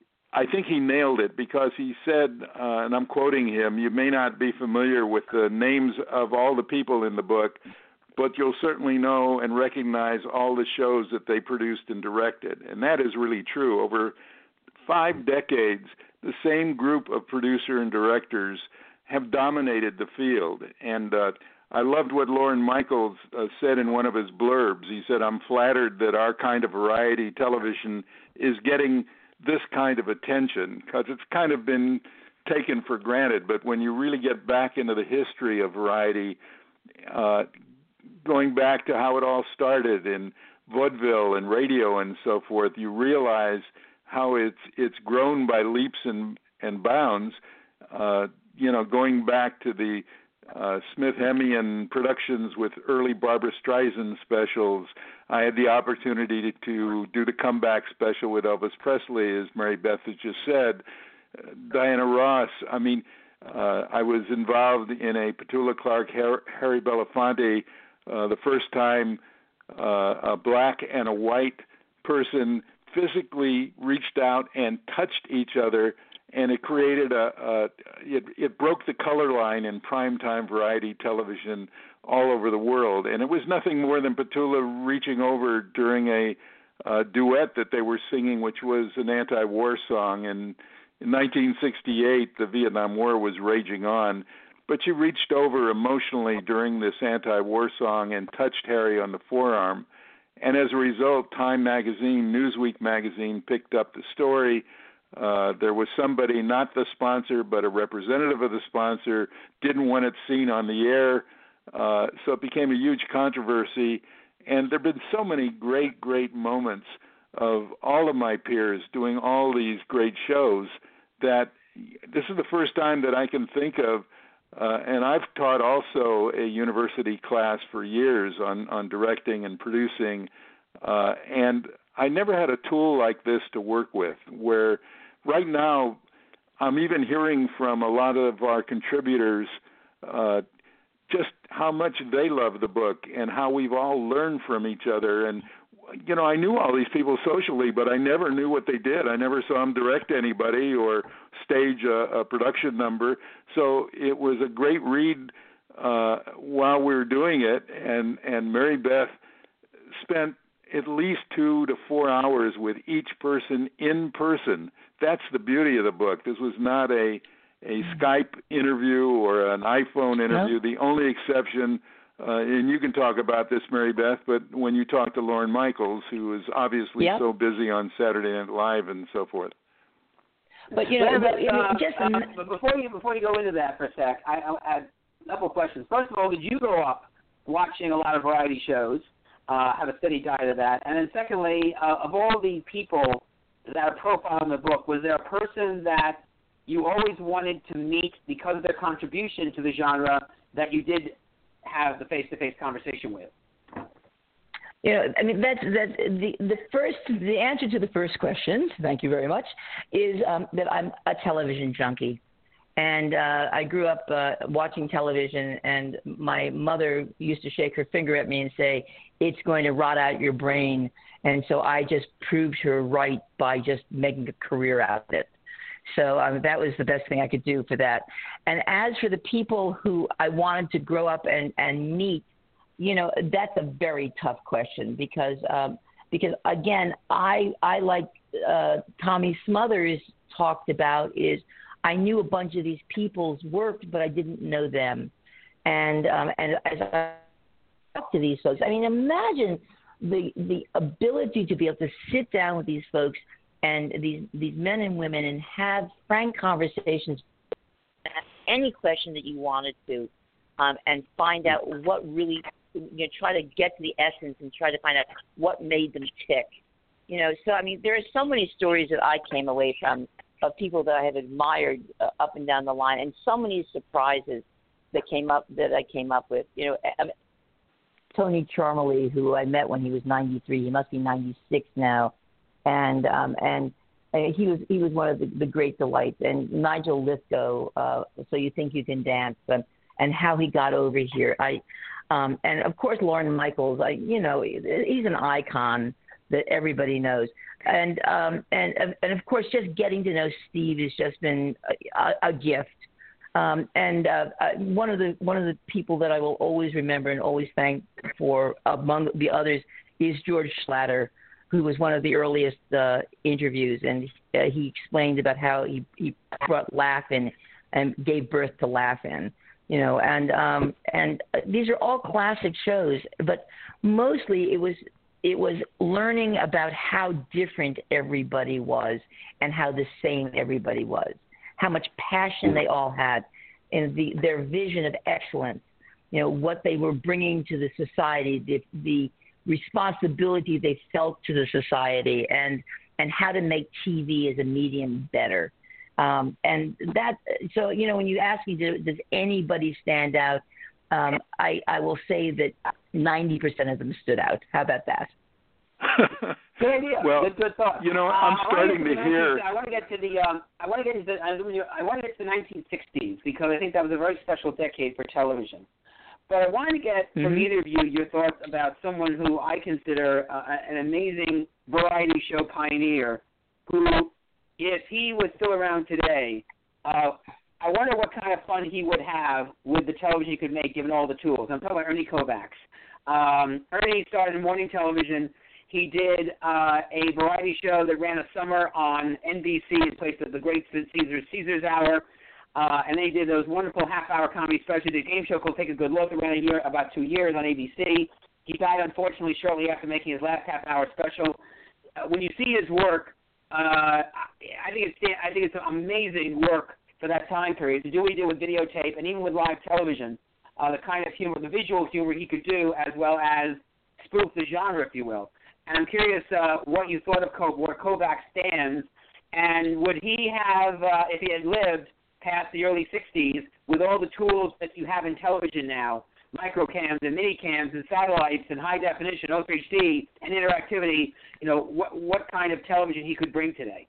I think he nailed it because he said, uh, and I'm quoting him, you may not be familiar with the names of all the people in the book, but you'll certainly know and recognize all the shows that they produced and directed. And that is really true. Over five decades, the same group of producer and directors have dominated the field. And uh, I loved what Lorne Michaels uh, said in one of his blurbs. He said, I'm flattered that our kind of variety television is getting this kind of attention because it's kind of been taken for granted. But when you really get back into the history of variety, uh, going back to how it all started in vaudeville and radio and so forth, you realize how it's it's grown by leaps and, and bounds, uh, you know, going back to the Uh, Smith-Hemian productions with early Barbra Streisand specials. I had the opportunity to, to do the comeback special with Elvis Presley, as Mary Beth has just said. Uh, Diana Ross. I mean, uh, I was involved in a Petula Clark, Harry Belafonte, uh, the first time uh, a black and a white person physically reached out and touched each other. And it created a, a it, it broke the color line in primetime variety television all over the world. And it was nothing more than Petula reaching over during a, a duet that they were singing, which was an anti-war song. And in nineteen sixty-eight, the Vietnam War was raging on. But she reached over emotionally during this anti-war song and touched Harry on the forearm. And as a result, Time Magazine, Newsweek Magazine picked up the story. Uh, there was somebody, not the sponsor, but a representative of the sponsor, didn't want it seen on the air. Uh, so it became a huge controversy. And there have been so many great, great moments of all of my peers doing all these great shows that this is the first time that I can think of. Uh, and I've taught also a university class for years on, on directing and producing, uh, and I never had a tool like this to work with, where right now I'm even hearing from a lot of our contributors uh, just how much they love the book and how we've all learned from each other. And you know, I knew all these people socially, but I never knew what they did. I never saw them direct anybody or stage a, a production number. So it was a great read uh, while we were doing it, and, and Mary Beth spent at least two to four hours with each person in person. That's the beauty of the book. This was not a, a Skype interview or an iPhone interview. No. The only exception, Uh, and you can talk about this, Mary Beth, but when you talk to Lorne Michaels, who is obviously yep. so busy on Saturday Night Live and so forth. But you know, but, but, uh, just uh, but before you before you go into that for a sec, I, I have a couple of questions. First of all, did you grow up watching a lot of variety shows? Uh, have a steady diet of that, and then secondly, uh, of all the people that are profiled in the book, was there a person that you always wanted to meet because of their contribution to the genre that you did have the face-to-face conversation with? You know, I mean, that's that. The the first, the answer to the first question, thank you very much, is um, that I'm a television junkie, and uh, I grew up uh, watching television. And my mother used to shake her finger at me and say, "It's going to rot out your brain." And so I just proved her right by just making a career out of it. So um, that was the best thing I could do for that. And as for the people who I wanted to grow up and, and meet, you know, that's a very tough question because, um, because again, I, I like uh, Tommy Smothers talked about is I knew a bunch of these people's work, but I didn't know them. And, um, and as I talked to these folks, I mean, imagine the, the ability to be able to sit down with these folks and these these men and women and have frank conversations, ask any question that you wanted to, um, and find out what really, you know, try to get to the essence and try to find out what made them tick. You know, so, I mean, there are so many stories that I came away from of people that I have admired uh, up and down the line, and so many surprises that came up, that I came up with. You know, I mean, Tony Charmley, who I met when he was ninety-three, he must be ninety-six now. And um, and uh, he was he was one of the, the great delights. And Nigel Lithgow, uh, So You Think You Can Dance, and, and how he got over here. I um, and of course Lorne Michaels. I you know he's an icon that everybody knows. And um, and and of course just getting to know Steve has just been a, a gift. Um, and uh, one of the one of the people that I will always remember and always thank for among the others is George Schlatter, who was one of the earliest uh, interviews, and uh, he explained about how he, he brought Laugh-In and gave birth to Laugh-In, you know, and um, and these are all classic shows, but mostly it was it was learning about how different everybody was and how the same everybody was, how much passion they all had, and the their vision of excellence, you know, what they were bringing to the society, the the responsibility they felt to the society, and and how to make T V as a medium better. Um, and that, so, you know, when you ask me, does, does anybody stand out? Um, I, I will say that ninety percent of them stood out. How about that? Good idea. Well, good, good thought. You know, I'm uh, starting to, to hear. I want to get to the. Um, I want to get to the. I want to get to the nineteen sixties because I think that was a very special decade for television. But I want to get from mm-hmm. either of you your thoughts about someone who I consider uh, an amazing variety show pioneer who, if he was still around today, uh, I wonder what kind of fun he would have with the television he could make given all the tools. I'm talking about Ernie Kovacs. Um, Ernie started in morning television. He did uh, a variety show that ran a summer on N B C in place of the great Caesar's, Caesar's Hour. Uh, and then he did those wonderful half-hour comedy specials. Did a game show called Take a Good Look. It ran a year, about two years on A B C. He He died, unfortunately, shortly after making his last half-hour special. Uh, when you see his work, uh, I think it's I think it's amazing work for that time period to do what he did with videotape and even with live television. Uh, the kind of humor, the visual humor he could do, as well as spoof the genre, if you will. And I'm curious uh, what you thought of Kovacs, where Kovacs stands, and would he have, uh, if he had lived past the early sixties, with all the tools that you have in television now, microcams and minicams and satellites and high definition, Ultra H D, and interactivity, you know, what what kind of television he could bring today?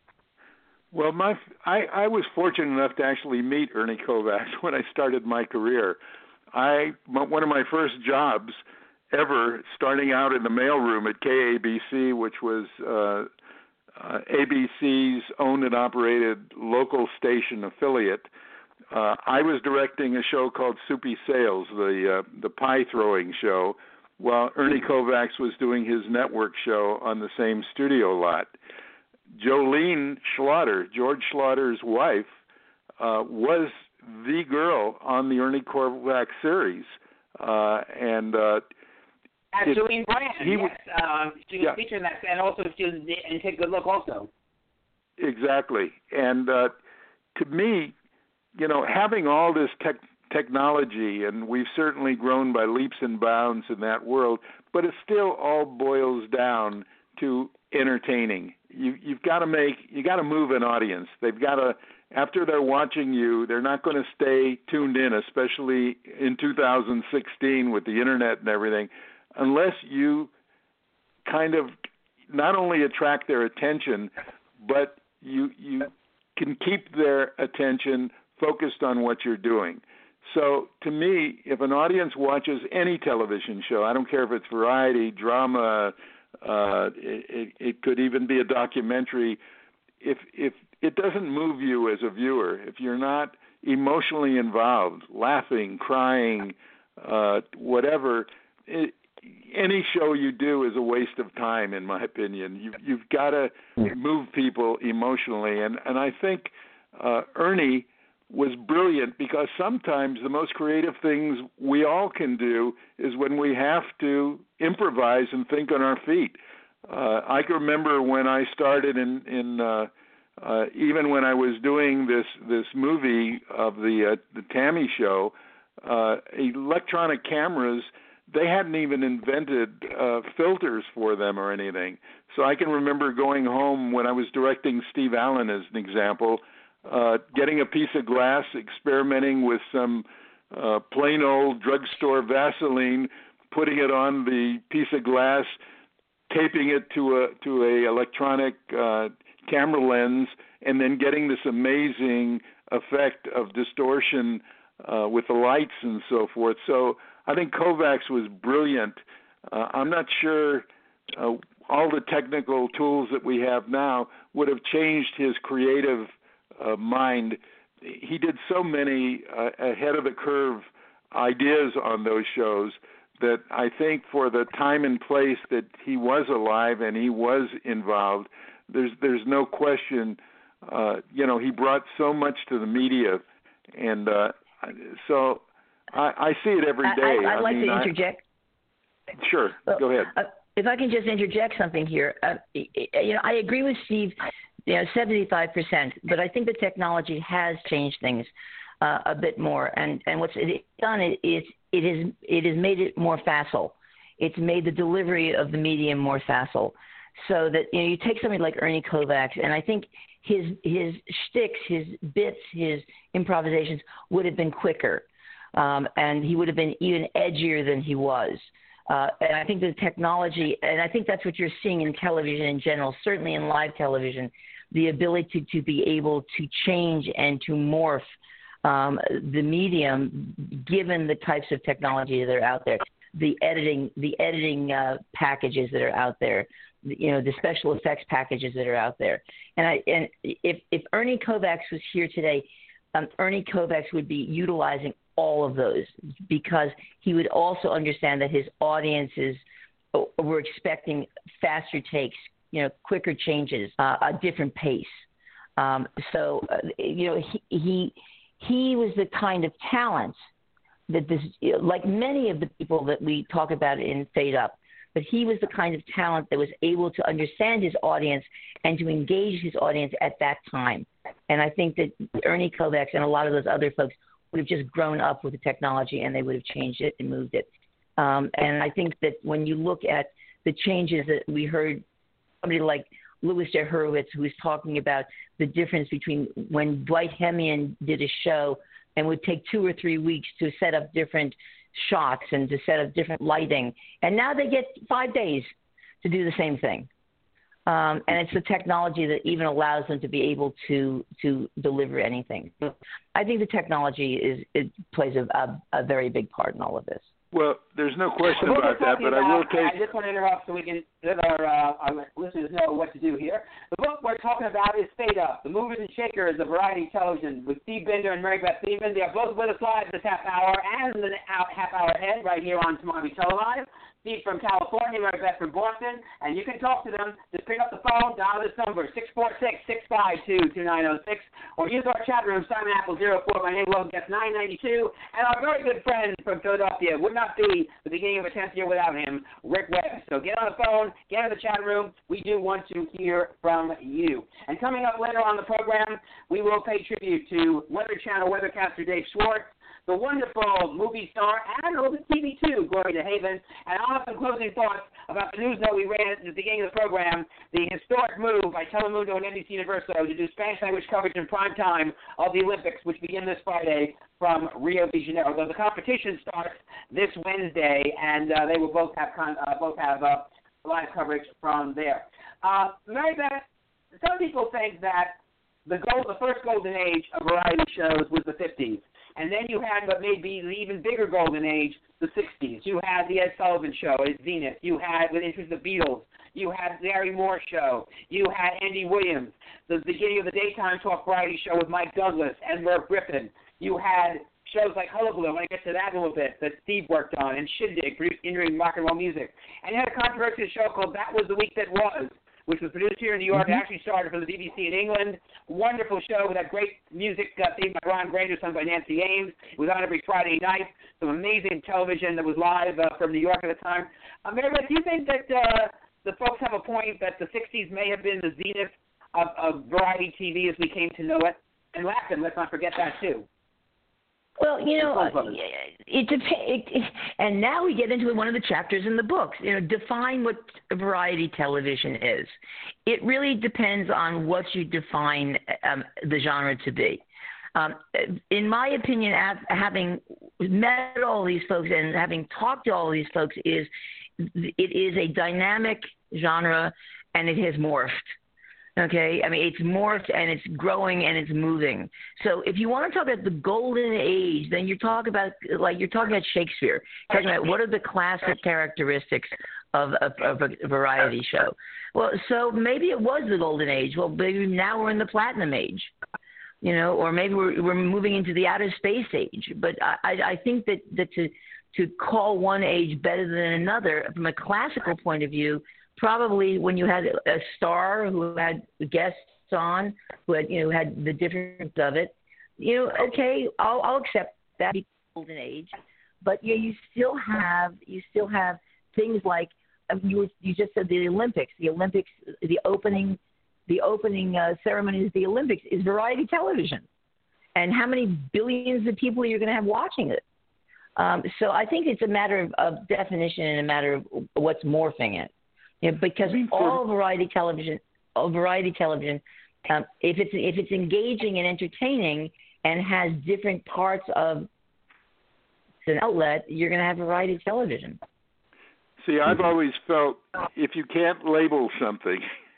Well, my I, I was fortunate enough to actually meet Ernie Kovacs when I started my career. I one of my first jobs ever, starting out in the mailroom at K A B C, which was uh, uh, A B C's owned and operated local station affiliate. Uh, I was directing a show called Soupy Sales, the uh, the pie throwing show, while Ernie Kovacs was doing his network show on the same studio lot. Jolene Schlatter, George Schlotter's wife, uh, was the girl on the Ernie Kovacs series, uh, and uh, As it, Jolene Brand, he yes, uh, she was yeah. featured in that, and also she was and Take a Good Look also. Exactly, and uh, to me, you know, having all this tech technology, and we've certainly grown by leaps and bounds in that world, but it still all boils down to entertaining. You, you've got to make, you got to move an audience. They've got to, after they're watching you, they're not going to stay tuned in, especially in two thousand sixteen with the internet and everything, unless you kind of not only attract their attention, but you you can keep their attention focused on what you're doing. So to me, if an audience watches any television show, I don't care if it's variety, drama, uh, it, it could even be a documentary, if if it doesn't move you as a viewer, if you're not emotionally involved, laughing, crying, uh, whatever, it, any show you do is a waste of time, in my opinion. You, you've got to move people emotionally. And, and I think uh, Ernie was brilliant, because sometimes the most creative things we all can do is when we have to improvise and think on our feet. Uh, I can remember when I started in, in uh, uh, even when I was doing this this movie of the uh, the Tammy Show, uh, electronic cameras, they hadn't even invented uh, filters for them or anything. So I can remember going home when I was directing Steve Allen, as an example, uh, getting a piece of glass, experimenting with some uh, plain old drugstore Vaseline, putting it on the piece of glass, taping it to a to a electronic uh, camera lens, and then getting this amazing effect of distortion uh, with the lights and so forth. So I think Kovacs was brilliant. Uh, I'm not sure uh, all the technical tools that we have now would have changed his creative uh, mind. He did so many uh, ahead of the curve ideas on those shows that I think for the time and place that he was alive and he was involved, there's there's no question. Uh, you know, he brought so much to the media, and uh, so I, I see it every day. I, I'd I like mean, to interject. I, sure, well, go ahead. Uh, if I can just interject something here, uh, you know, I agree with Steve, you know, seventy-five percent, but I think the technology has changed things uh, a bit more, and and what's it done is it, it is it has made it more facile. It's made the delivery of the medium more facile, so that, you know, you take somebody like Ernie Kovacs, and I think his his shticks, his bits, his improvisations would have been quicker, um, and he would have been even edgier than he was. Uh, and I think the technology, and I think that's what you're seeing in television in general, certainly in live television, the ability to, to be able to change and to morph um, the medium given the types of technology that are out there, the editing, the editing uh, packages that are out there, you know, the special effects packages that are out there. And I, and if, if Ernie Kovacs was here today, um, Ernie Kovacs would be utilizing all of those, because he would also understand that his audiences were expecting faster takes, you know, quicker changes, uh, a different pace. Um, so, uh, you know, he, he he was the kind of talent that this, like many of the people that we talk about in Fade Up, but he was the kind of talent that was able to understand his audience and to engage his audience at that time. And I think that Ernie Kovacs and a lot of those other folks would have just grown up with the technology and they would have changed it and moved it. Um, and I think that when you look at the changes that we heard, somebody like Louis J. Hurwitz, who was talking about the difference between when Dwight Hemian did a show and would take two or three weeks to set up different shots and to set up different lighting. And now they get five days to do the same thing. Um, and it's the technology that even allows them to be able to to deliver anything. I think the technology is it plays a, a, a very big part in all of this. Well, there's no question so about that, but about, I will take... I just want to interrupt so we can let our, uh, our listeners know what to do here. The book we're talking about is Fade Up, The Movers and Shakers of Variety Television, with Steve Binder and Mary Beth Stevens. They are both with us live this half hour and the half hour ahead right here on Tomorrow Televised. Steve from California, Mary Beth from Boston, and you can talk to them. Just pick up the phone, dial this number, six four six, six five two, two nine zero six, or use our chat room, Simon Apple zero four, my name is Logan Guest nine ninety-two, and our very good friend from Philadelphia, would not be the beginning of a tenth year without him, Rick Webb. So get on the phone, get in the chat room. We do want to hear from you. And coming up later on the program, we will pay tribute to Weather Channel weathercaster Dave Schwartz, the wonderful movie star, and a little bit T V too, Gloria DeHaven. And I'll have some closing thoughts about the news that we ran at the beginning of the program, the historic move by Telemundo and N B C Universo to do Spanish language coverage in prime time of the Olympics, which begin this Friday from Rio de Janeiro. Though the competition starts this Wednesday, and uh, they will both have con- uh, both have uh, live coverage from there. Uh, Mary Beth, some people think that the gold, the first golden age of variety shows was the fifties. And then you had what may be the even bigger golden age, the sixties. You had the Ed Sullivan Show at Zenith. You had, with interest, the Beatles. You had the Larry Moore Show. You had Andy Williams. The beginning of the daytime talk variety show with Mike Douglas and Merv Griffin. You had shows like Hullabaloo, I'm going to get to that in a little bit, that Steve worked on, and Shindig, produced in rock and roll music. And you had a controversial show called That Was the Week That Was, which was produced here in New York. Mm-hmm. It actually started for the B B C in England. Wonderful show with that great music uh, theme by Ron Granger, sung by Nancy Ames. It was on every Friday night. Some amazing television that was live uh, from New York at the time. Uh, Mary Beth, do you think that uh, the folks have a point that the sixties may have been the zenith of, of variety T V as we came to know it? And Laugh-In, let's not forget that too. Well, you know, uh, it depends. And now we get into one of the chapters in the book. You know, define what variety television is. It really depends on what you define um, the genre to be. Um, in my opinion, having met all these folks and having talked to all these folks, is it is a dynamic genre, and it has morphed. Okay, I mean, it's morphed and it's growing and it's moving. So if you want to talk about the golden age, then you're talking about, like, you're talking about Shakespeare. You're talking about what are the classic characteristics of, of, of a variety show. Well, so maybe it was the golden age. Well, maybe now we're in the platinum age, you know, or maybe we're we're moving into the outer space age. But I, I think that, that to to call one age better than another, from a classical point of view, probably when you had a star who had guests on, who had, you know, had the difference of it, you know, okay, I'll, I'll accept that golden age, but you you still have you still have things like you were, you just said the Olympics, the Olympics, the opening the opening uh, ceremony of the Olympics is variety television, and how many billions of people you're going to have watching it. Um, so I think it's a matter of, of definition and a matter of what's morphing it. Yeah, because all variety television, all variety television, um, if it's if it's engaging and entertaining and has different parts of an outlet, you're going to have variety television. See, I've always felt if you can't label something,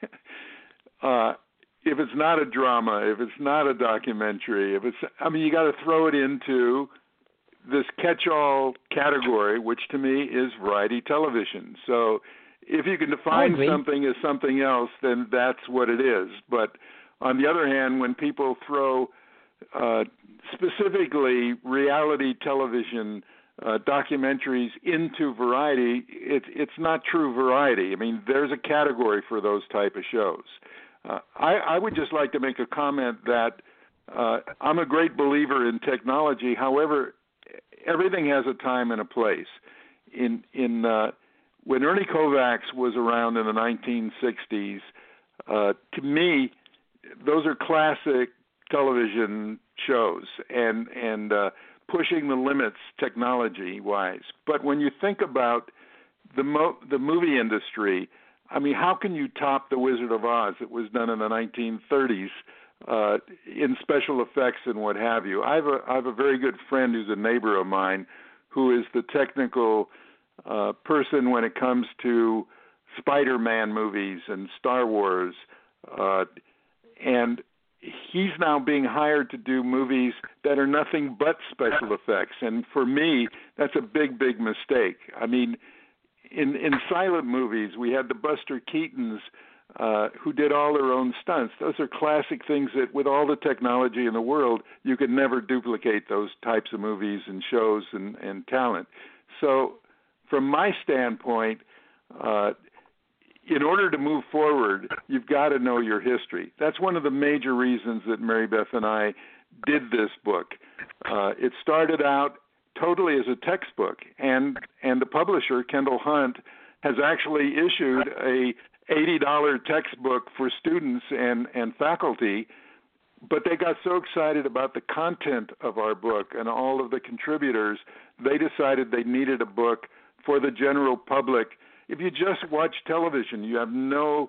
uh, if it's not a drama, if it's not a documentary, if it's, I mean, you got to throw it into this catch-all category, which to me is variety television. So if you can define something as something else, then that's what it is. But on the other hand, when people throw uh, specifically reality television uh, documentaries into variety, it, it's not true variety. I mean, there's a category for those type of shows. Uh, I, I would just like to make a comment that uh, I'm a great believer in technology. However, everything has a time and a place. In in uh, when Ernie Kovacs was around in the nineteen sixties, uh, to me, those are classic television shows and and uh, pushing the limits technology-wise. But when you think about the mo- the movie industry, I mean, how can you top The Wizard of Oz? It was done in the nineteen thirties uh, in special effects and what have you. I have a I have a very good friend who's a neighbor of mine who is the technical uh, person when it comes to Spider-Man movies and Star Wars, uh, and he's now being hired to do movies that are nothing but special effects. And for me, that's a big, big mistake. I mean, in in silent movies, we had the Buster Keatons uh, who did all their own stunts. Those are classic things that, with all the technology in the world, you could never duplicate those types of movies and shows and, and talent. So from my standpoint, uh, in order to move forward, you've got to know your history. That's one of the major reasons that Mary Beth and I did this book. Uh, it started out totally as a textbook, and and the publisher, Kendall Hunt, has actually issued a eighty dollars textbook for students and, and faculty, but they got so excited about the content of our book and all of the contributors, they decided they needed a book for the general public. If you just watch television, you have no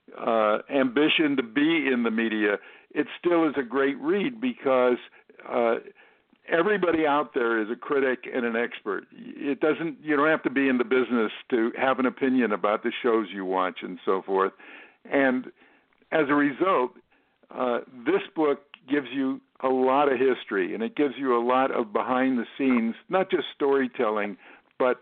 uh, ambition to be in the media, it still is a great read because uh, everybody out there is a critic and an expert. It doesn't, you don't have to be in the business to have an opinion about the shows you watch and so forth. And as a result, uh, this book gives you a lot of history, and it gives you a lot of behind the scenes, not just storytelling, but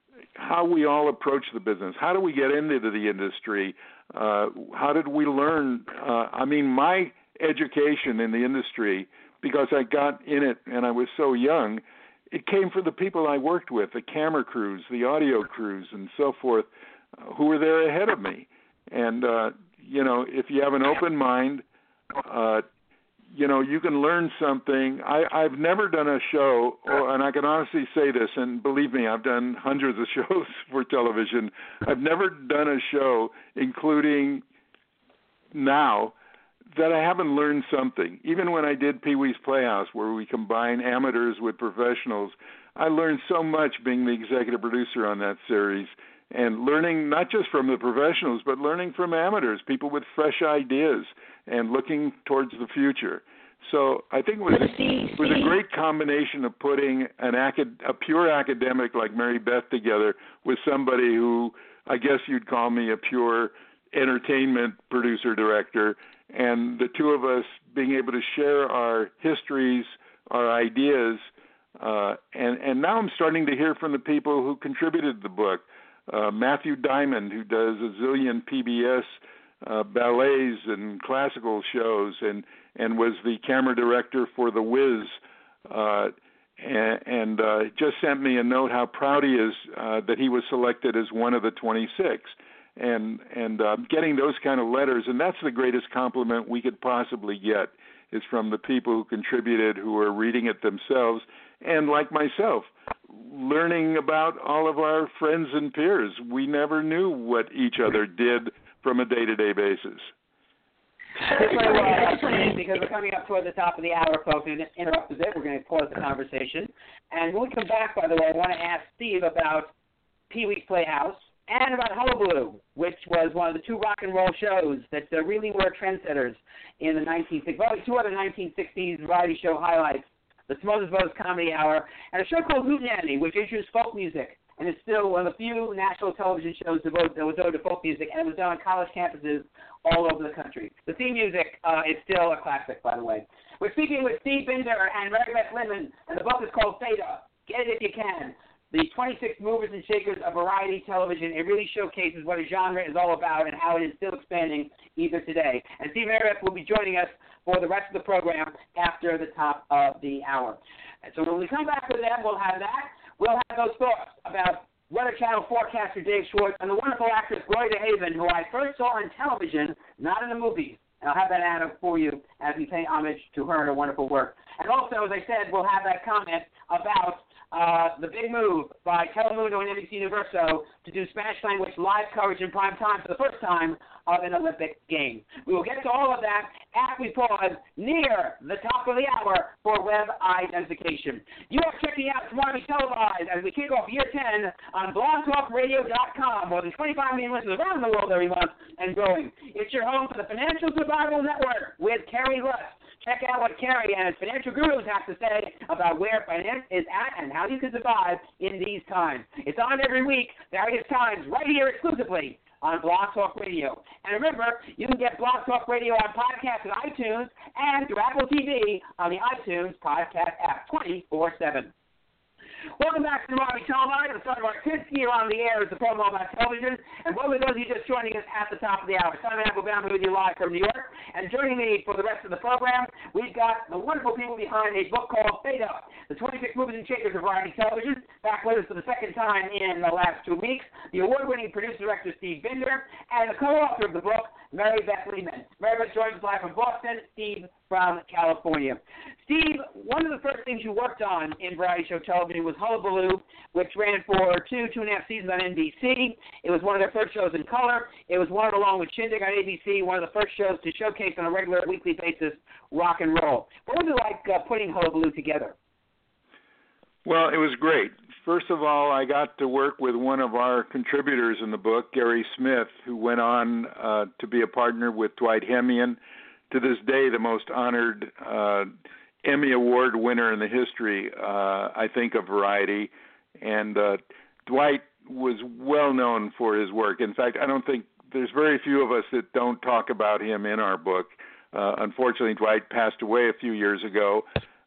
how we all approach the business. How do we get into the industry? Uh, how did we learn? Uh, I mean, my education in the industry, because I got in it and I was so young, it came from the people I worked with, the camera crews, the audio crews, and so forth, uh, who were there ahead of me. And, uh, you know, if you have an open mind, uh, you know, you can learn something. I, I've never done a show, or, and I can honestly say this, and believe me, I've done hundreds of shows for television. I've never done a show, including now, that I haven't learned something. Even when I did Pee-wee's Playhouse, where we combine amateurs with professionals, I learned so much being the executive producer on that series, and learning not just from the professionals, but learning from amateurs, people with fresh ideas and looking towards the future. So I think it was, a, it was a great combination of putting an acad, a pure academic like Mary Beth together with somebody who I guess you'd call me a pure entertainment producer-director, and the two of us being able to share our histories, our ideas, uh, and, and now I'm starting to hear from the people who contributed to the book. Uh, Matthew Diamond, who does a zillion P B S uh, ballets and classical shows, and, and was the camera director for The Wiz, uh, and, and uh, just sent me a note how proud he is uh, that he was selected as one of the twenty-six. And and uh, getting those kind of letters, and that's the greatest compliment we could possibly get, is from the people who contributed, who are reading it themselves, and like myself, learning about all of our friends and peers. We never knew what each other did from a day-to-day basis. That's very well, because we're coming up toward the top of the hour, folks, and interrupt a bit. We're going to pause the conversation. And when we come back, by the way, I want to ask Steve about Pee-wee's Playhouse, and about Hullabaloo, which was one of the two rock and roll shows that uh, really were trendsetters in the nineteen sixties. Well, two other nineteen sixties variety show highlights, the Smothers Brothers Comedy Hour, and a show called Hootenanny, which issues folk music, and it's still one of the few national television shows devoted, that was devoted to folk music, and it was done on college campuses all over the country. The theme music uh, is still a classic, by the way. We're speaking with Steve Binder and Mary Beth Lindman, and the book is called Theta. Get it if you can. The twenty-six movers and shakers of variety television. It really showcases what a genre is all about and how it is still expanding even today. And Steve Meredith will be joining us for the rest of the program after the top of the hour. And so when we come back with them, we'll have that. We'll have those thoughts about Weather Channel forecaster Dave Schwartz and the wonderful actress Gloria DeHaven, who I first saw on television, not in the movies. And I'll have that ad for you as we pay homage to her and her wonderful work. And also, as I said, we'll have that comment about uh, the big move by Telemundo and N B C Universo to do Spanish language live coverage in prime time for the first time of an Olympic game. We will get to all of that after we pause near the top of the hour for web identification. You are checking out Tomorrow Televised as we kick off year ten on blog talk radio dot com. More than twenty-five million listeners around the world every month and growing. It's your home for the Financial Survival Network with Kerry Lutz. Check out what Kerry and his financial gurus have to say about where finance is at and how you can survive in these times. It's on every week, various times, right here exclusively on Blog Talk Radio. And remember, you can get Blog Talk Radio on podcast at iTunes and through Apple T V on the iTunes podcast app twenty-four seven. Welcome back to Tomorrow Televised. The start of our tenth year on the air is the promo about television. And welcome to those of you just joining us at the top of the hour. Simon Applebaum with you live from New York. And joining me for the rest of the program, we've got the wonderful people behind a book called Fade Up, the twenty-six Movers and Shakers of Variety Television. Back with us for the second time in the last two weeks. The award-winning producer-director Steve Binder and the co-author of the book, Mary Beth Lehman. Mary Beth joins us live from Boston. Steve from California. Steve, one of the first things you worked on in variety show television was Hullabaloo, which ran for two, two and a half seasons on N B C. It was one of their first shows in color. It was one along with Shindig on A B C, one of the first shows to showcase on a regular weekly basis rock and roll. What was it like uh, putting Hullabaloo together? Well, it was great. First of all, I got to work with one of our contributors in the book, Gary Smith, who went on uh, to be a partner with Dwight Hemian, to this day the most honored uh, Emmy Award winner in the history, uh, I think, of variety. And uh, Dwight was well known for his work. In fact, I don't think there's very few of us that don't talk about him in our book. Uh, unfortunately, Dwight passed away a few years ago.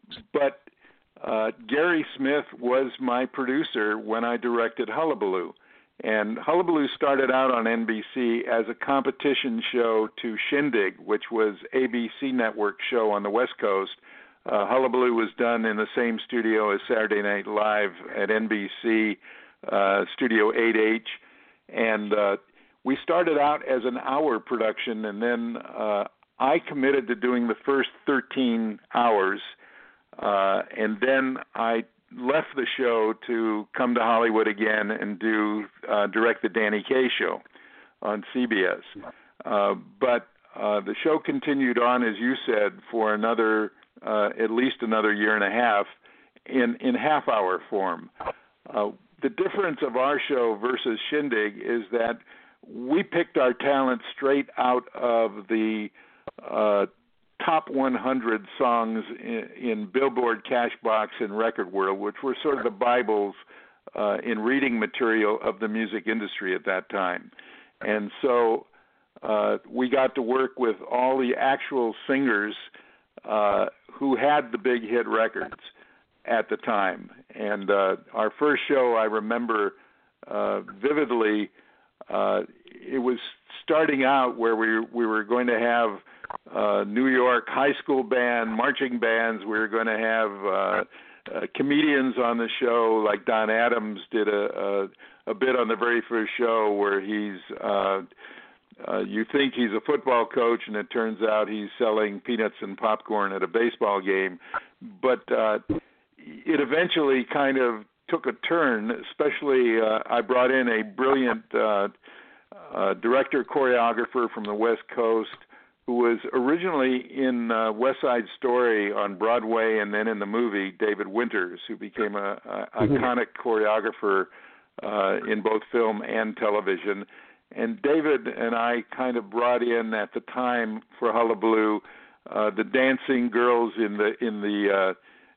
But uh, Gary Smith was my producer when I directed Hullabaloo. And Hullabaloo started out on N B C as a competition show to Shindig, which was A B C network show on the West Coast. Uh, Hullabaloo was done in the same studio as Saturday Night Live at N B C, uh, Studio eight H. And uh, we started out as an hour production, and then uh, I committed to doing the first thirteen hours. Uh, and then I left the show to come to Hollywood again and do uh, direct the Danny Kaye show on C B S. Uh, but uh, the show continued on, as you said, for another uh, at least another year and a half in, in half-hour form. Uh, the difference of our show versus Shindig is that we picked our talent straight out of the uh, top one hundred songs in, in Billboard, Cashbox, and Record World, which were sort of the Bibles uh, in reading material of the music industry at that time. And so uh, we got to work with all the actual singers uh, who had the big hit records at the time. And uh, our first show, I remember uh, vividly, uh, it was starting out where we we were going to have Uh, New York high school band, marching bands. We were going to have uh, uh, comedians on the show, like Don Adams did a, a, a bit on the very first show where he's, uh, uh, you think he's a football coach, and it turns out he's selling peanuts and popcorn at a baseball game. But uh, it eventually kind of took a turn, especially uh, I brought in a brilliant uh, uh, director choreographer from the West Coast, who was originally in uh, West Side Story on Broadway and then in the movie, David Winters, who became a, a iconic choreographer uh, in both film and television. And David and I kind of brought in at the time for Hullabaloo uh, the dancing girls in the in the uh,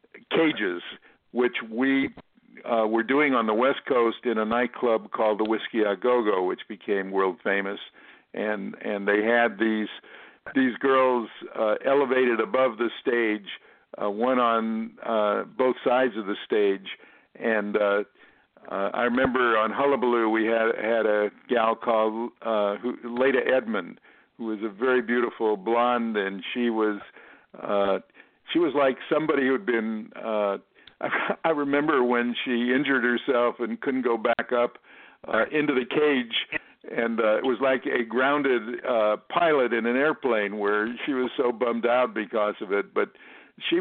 cages, which we uh, were doing on the West Coast in a nightclub called the Whiskey A Go Go, which became world famous. And and they had these. These girls uh, elevated above the stage, uh, one on uh, both sides of the stage. And uh, uh, I remember on Hullabaloo we had had a gal called uh, who, Leda Edmond, who was a very beautiful blonde, and she was uh, she was like somebody who had been. Uh, I, I remember when she injured herself and couldn't go back up uh, into the cage. And uh, it was like a grounded uh, pilot in an airplane where she was so bummed out because of it. But she was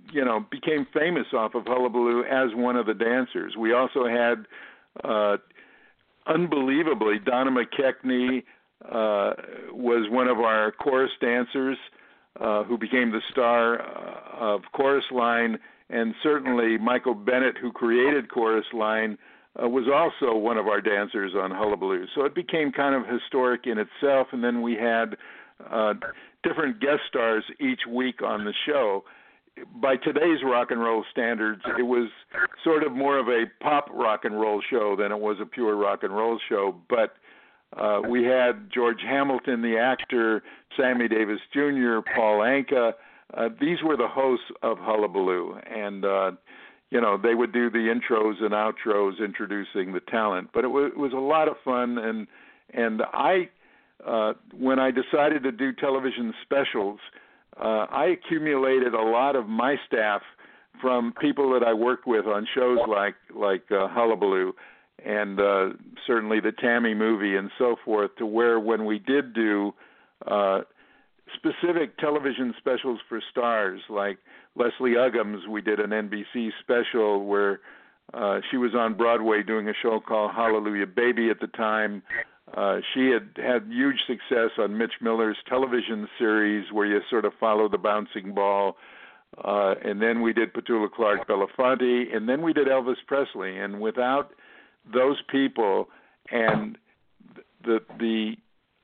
you know, became famous off of Hullabaloo as one of the dancers. We also had, uh, unbelievably, Donna McKechnie uh, was one of our chorus dancers uh, who became the star uh, of Chorus Line, and certainly Michael Bennett, who created Chorus Line, uh, was also one of our dancers on Hullabaloo. So it became kind of historic in itself, and then we had uh, different guest stars each week on the show. By today's rock and roll standards, it was sort of more of a pop rock and roll show than it was a pure rock and roll show. But uh, we had George Hamilton, the actor, Sammy Davis Junior, Paul Anka. Uh, these were the hosts of Hullabaloo. And, uh, you know, they would do the intros and outros introducing the talent. But it was, it was a lot of fun. And, and I, uh, when I decided to do television specials, Uh, I accumulated a lot of my staff from people that I worked with on shows like like uh, Hullabaloo and uh, certainly the Tammy movie and so forth, to where when we did do uh, specific television specials for stars, like Leslie Uggams, we did an N B C special where uh, she was on Broadway doing a show called Hallelujah Baby at the time. Uh, she had had huge success on Mitch Miller's television series where you sort of follow the bouncing ball. Uh, and then we did Petula Clark Belafonte, and then we did Elvis Presley. And without those people and the the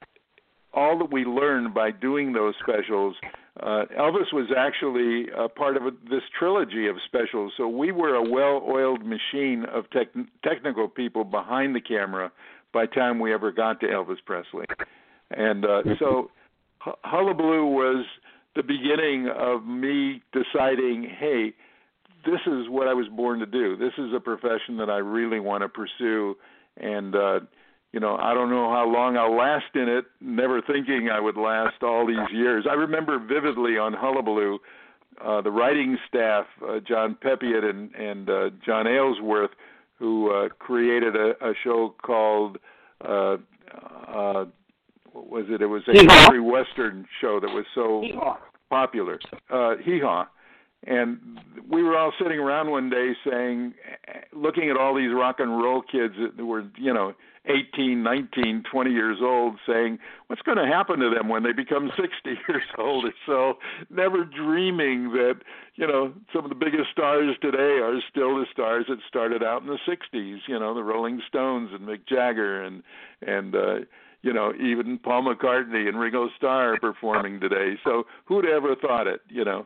all that we learned by doing those specials, uh, Elvis was actually a part of a, this trilogy of specials. So we were a well-oiled machine of tech, technical people behind the camera by the time we ever got to Elvis Presley. And uh, so Hullabaloo was the beginning of me deciding, hey, this is what I was born to do. This is a profession that I really want to pursue. And, uh, you know, I don't know how long I'll last in it, never thinking I would last all these years. I remember vividly on Hullabaloo, uh, the writing staff, uh, John Peppiatt and, and uh, John Aylesworth, who uh, created a, a show called, uh, uh, what was it? It was a country western show that was so Hee-haw. popular, uh, Hee-haw. And we were all sitting around one day saying, looking at all these rock and roll kids that were, you know, eighteen, nineteen, twenty years old, saying, what's going to happen to them when they become sixty years old or so, never dreaming that, you know, some of the biggest stars today are still the stars that started out in the sixties, you know, the Rolling Stones and Mick Jagger and, and uh, you know, even Paul McCartney and Ringo Starr performing today. So who'd ever thought it, you know?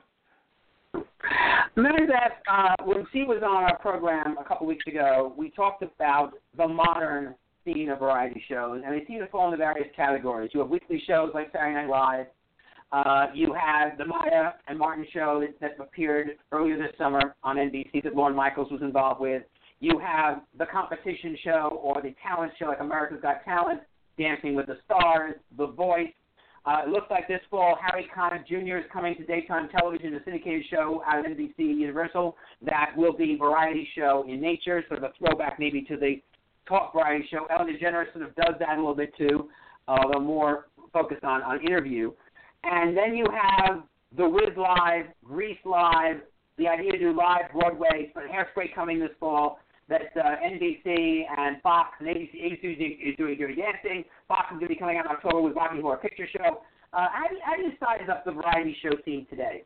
Remember that uh, when she was on our program a couple weeks ago, we talked about the modern scene of variety shows, and they seem to fall into various categories. You have weekly shows like Saturday Night Live. Uh, you have the Maya and Martin show that, that appeared earlier this summer on N B C that Lorne Michaels was involved with. You have the competition show or the talent show like America's Got Talent, Dancing with the Stars, The Voice. Uh, it looks like this fall Harry Connick Junior is coming to daytime television, a syndicated show out of N B C Universal that will be variety show in nature, sort of a throwback maybe to the talk variety show. Ellen DeGeneres sort of does that a little bit too, although more focused on, on interview. And then you have The Wiz Live, Grease Live, the idea to do live Broadway, but Hairspray coming this fall. That uh, N B C and Fox and A B C, A B C is doing Dirty Dancing. Fox is going to be coming out in October with Rocky Horror Picture Show. Uh, how, do, how do you size up the variety show scene today?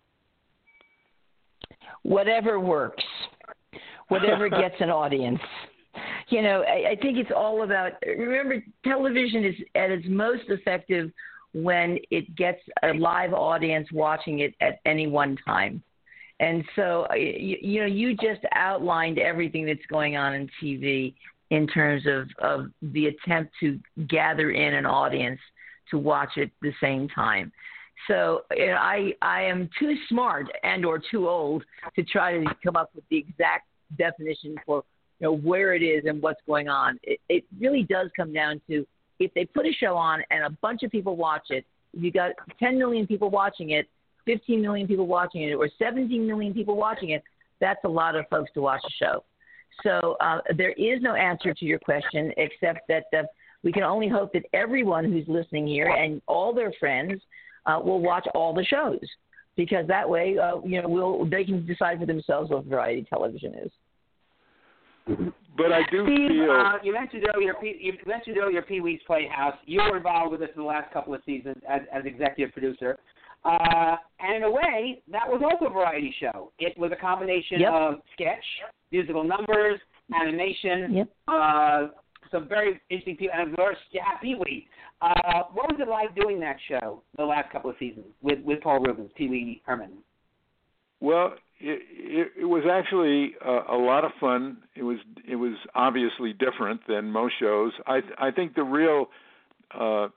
Whatever works. Whatever gets an audience. You know, I, I think it's all about, remember, television is at its most effective when it gets a live audience watching it at any one time. And so, you, you know, you just outlined everything that's going on in T V in terms of, of the attempt to gather in an audience to watch it at the same time. So you know, I I am too smart and or too old to try to come up with the exact definition for, you know, where it is and what's going on. It, it really does come down to, if they put a show on and a bunch of people watch it, if you got ten million people watching it, fifteen million people watching it, or seventeen million people watching it, that's a lot of folks to watch a show. So uh, there is no answer to your question, except that uh, we can only hope that everyone who's listening here and all their friends uh, will watch all the shows. because that way, uh, you know, we'll they can decide for themselves what variety television is. But I do Steve, feel uh, you mentioned earlier. You mentioned earlier Pee Wee's Playhouse. You were involved with us in the last couple of seasons as, as executive producer, uh, and in a way, that was also a variety show. It was a combination Yep. of sketch, musical numbers, animation. Yep. Uh, some very interesting people, and of course, yeah, Pee Wee. Uh, what was it like doing that show the last couple of seasons with with Paul Reubens, Pee Wee Herman? Well, it, it, it was actually a, a lot of fun. It was it was obviously different than most shows. I I think the real uh,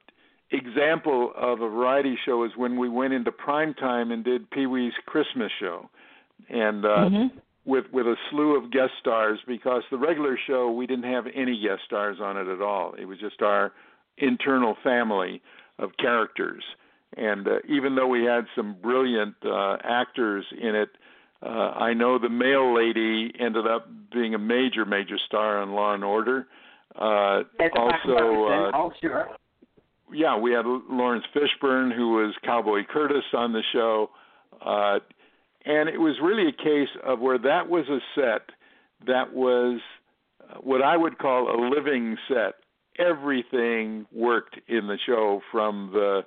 example of a variety show is when we went into prime time and did Pee Wee's Christmas show, and uh, Mm-hmm. with with a slew of guest stars, because the regular show we didn't have any guest stars on it at all. It was just our internal family of characters. And uh, even though we had some brilliant uh, actors in it, uh, I know the mail lady ended up being a major, major star on Law and Order. Uh, also, uh, oh, sure. yeah, we had Lawrence Fishburne, who was Cowboy Curtis on the show. Uh, and it was really a case of where that was a set that was what I would call a living set. Everything worked in the show, from the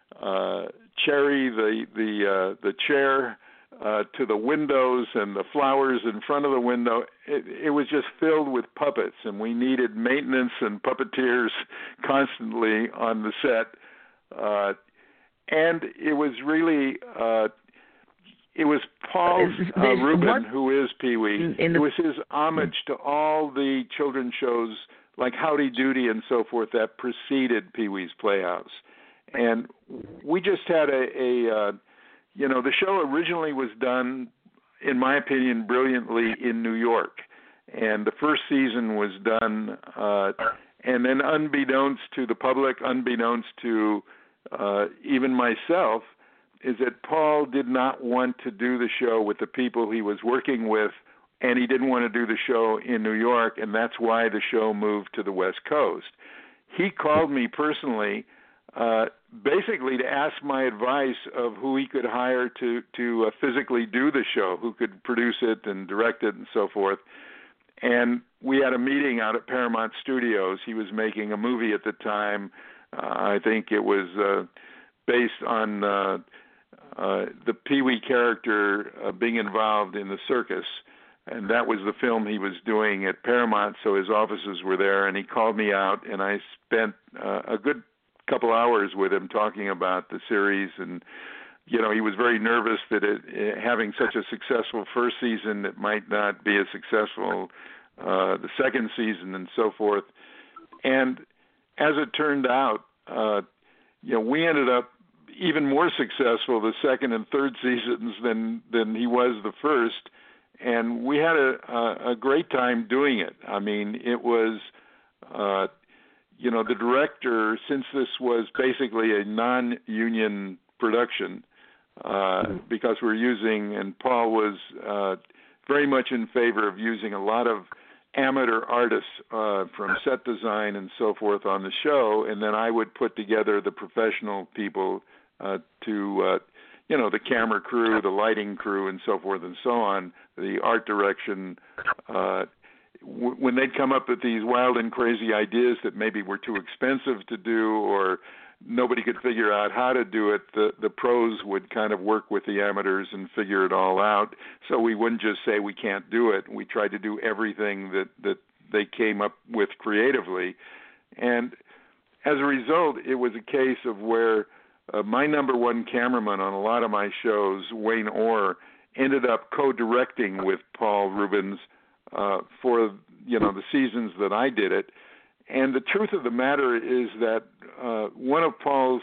uh, cherry, the the uh, the chair, uh, to the windows and the flowers in front of the window. It, it was just filled with puppets, and we needed maintenance and puppeteers constantly on the set. Uh, and it was really uh, it was Paul uh, Rubin, who is Pee Wee. It was his homage to all the children's shows like Howdy Doody and so forth that preceded Pee Wee's Playhouse. And we just had a, a uh, you know, the show originally was done, in my opinion, brilliantly in New York. And the first season was done, uh, and then unbeknownst to the public, unbeknownst to uh, even myself, is that Paul did not want to do the show with the people he was working with, and he didn't want to do the show in New York, and that's why the show moved to the West Coast. He called me personally, uh, basically to ask my advice of who he could hire to, to uh, physically do the show, who could produce it and direct it and so forth. And we had a meeting out at Paramount Studios. He was making a movie at the time. Uh, I think it was uh, based on uh, uh, the Pee Wee character uh, being involved in the circus. And that was the film he was doing at Paramount, so his offices were there, and he called me out, and I spent uh, a good couple hours with him talking about the series. And, you know, he was very nervous that it, it, having such a successful first season, it might not be as successful uh, the second season and so forth. And as it turned out, uh, you know, we ended up even more successful the second and third seasons than, than he was the first. And we had a, a, a great time doing it. I mean, it was, uh, you know, the director, since this was basically a non-union production, uh, because we're using, and Paul was uh, very much in favor of using a lot of amateur artists uh, from set design and so forth on the show, and then I would put together the professional people uh, to uh, you know, the camera crew, the lighting crew, and so forth and so on, the art direction. Uh, w- when they'd come up with these wild and crazy ideas that maybe were too expensive to do, or nobody could figure out how to do it, the, the pros would kind of work with the amateurs and figure it all out. So we wouldn't just say we can't do it. We tried to do everything that, that they came up with creatively. And as a result, it was a case of where Uh, my number one cameraman on a lot of my shows, Wayne Orr, ended up co-directing with Paul Reubens uh, for, you know, the seasons that I did it. And the truth of the matter is that uh, one of Paul's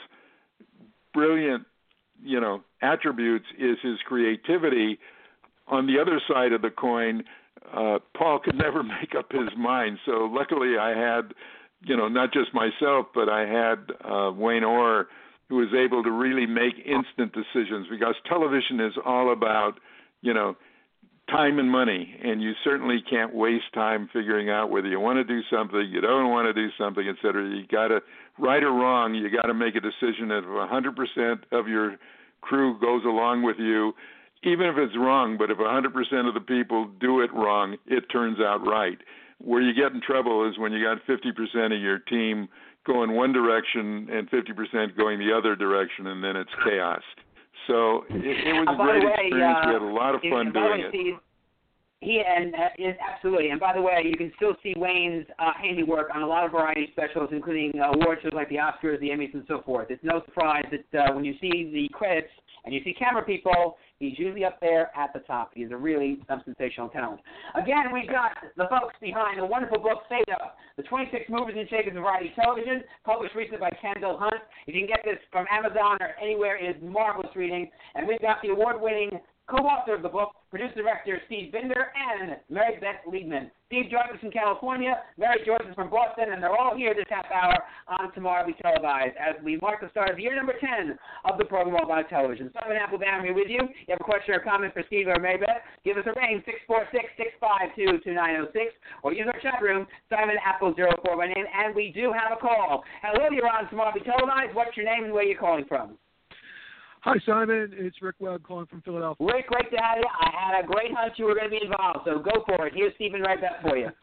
brilliant, you know, attributes is his creativity. On the other side of the coin, uh, Paul could never make up his mind. So luckily I had, you know, not just myself, but I had uh, Wayne Orr, who was able to really make instant decisions, because television is all about, you know, time and money, and you certainly can't waste time figuring out whether you want to do something, you don't want to do something, et cetera. You got to, right or wrong, you got to make a decision of one hundred percent of your crew goes along with you, even if it's wrong. But if one hundred percent of the people do it wrong, it turns out right. Where you get in trouble is when you got fifty percent of your team going one direction and fifty percent going the other direction, and then it's chaos. So it, it was a great way, experience. Uh, we had a lot of fun doing it. Steve, he and uh, is absolutely. And by the way, you can still see Wayne's uh, handiwork on a lot of variety specials, including uh, award shows like the Oscars, the Emmys, and so forth. It's no surprise that uh, when you see the credits and you see camera people, he's usually up there at the top. He's a really um, sensational talent. Again, we've got the folks behind the wonderful book, Fade Up, the twenty-six Movers and Shakers of Variety Television, published recently by Kendall Hunt. If you can get this from Amazon or anywhere, it is marvelous reading. And we've got the award-winning co-author of the book, producer-director Steve Binder, and Mary Beth Liebman. Steve joins us from California, Mary joins us from Boston, and they're all here this half hour on Tomorrow We Televised as we mark the start of year number ten of the program All About Television. Simon Applebaum here with you. You have a question or comment for Steve or Mary Beth? Give us a ring, six four six, six five two, two nine zero six, or use our chat room, Simon Apple zero four by name, and we do have a call. Hello, you're on Tomorrow We Televised. What's your name and where you're calling from? Hi, Simon. It's Rick Webb calling from Philadelphia. Rick, great to have you. I had a great hunch you were going to be involved, so go for it. Here's Stephen right back for you.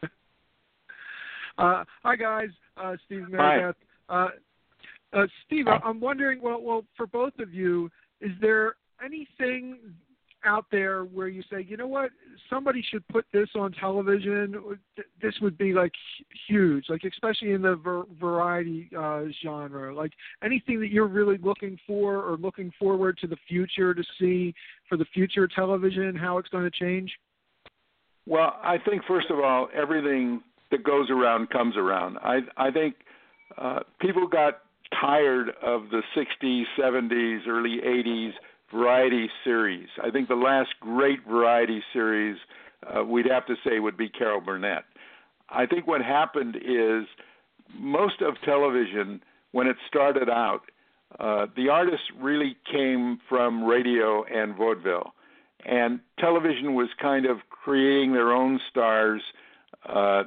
uh, hi, guys. Uh, Steve Maribeth. Uh, uh, Steve, hi. I'm wondering, well, well, for both of you, is there anything out there where you say, you know what, somebody should put this on television? This would be like huge, like especially in the ver- variety uh, genre. Like anything that you're really looking for or looking forward to the future to see for the future of television, how it's going to change? Well, I think first of all, everything that goes around comes around. I I think uh, people got tired of the sixties, seventies, early eighties variety series. I think the last great variety series uh, we'd have to say would be Carol Burnett. I think what happened is most of television, when it started out, uh, the artists really came from radio and vaudeville. And television was kind of creating their own stars uh,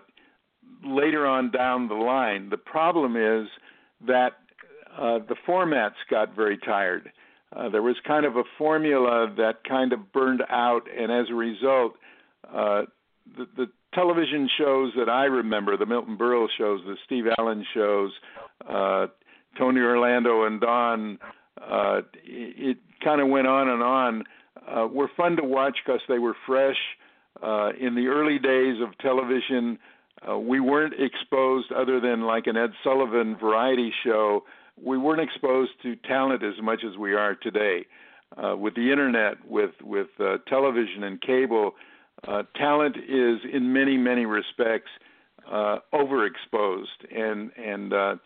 later on down the line. The problem is that uh, the formats got very tired. Uh, there was kind of a formula that kind of burned out, and as a result, uh, the, the television shows that I remember, the Milton Berle shows, the Steve Allen shows, uh, Tony Orlando and Don, uh, it, it kind of went on and on, uh, were fun to watch because they were fresh. Uh, in the early days of television, uh, we weren't exposed, other than like an Ed Sullivan variety show, we weren't exposed to talent as much as we are today. Uh, with the internet, with with uh, television and cable, uh, talent is in many many respects uh, overexposed, and and uh,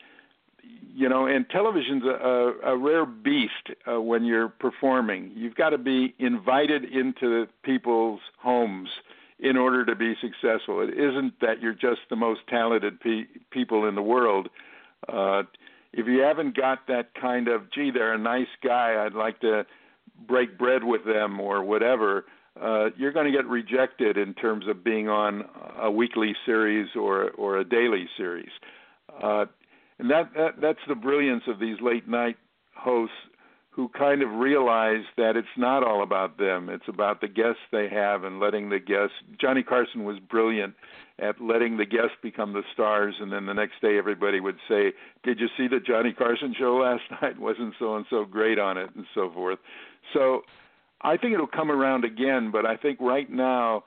you know, and television's a, a rare beast uh, when you're performing. You've got to be invited into people's homes in order to be successful. It isn't that you're just the most talented pe- people in the world. Uh, If you haven't got that kind of, gee, they're a nice guy, I'd like to break bread with them or whatever, uh, you're going to get rejected in terms of being on a weekly series or or a daily series. Uh, and that, that that's the brilliance of these late night hosts who kind of realize that it's not all about them. It's about the guests they have and letting the guests. Johnny Carson was brilliant at letting the guests become the stars, and then the next day everybody would say, did you see the Johnny Carson show last night? Wasn't so-and-so great on it, and so forth. So I think it'll come around again, but I think right now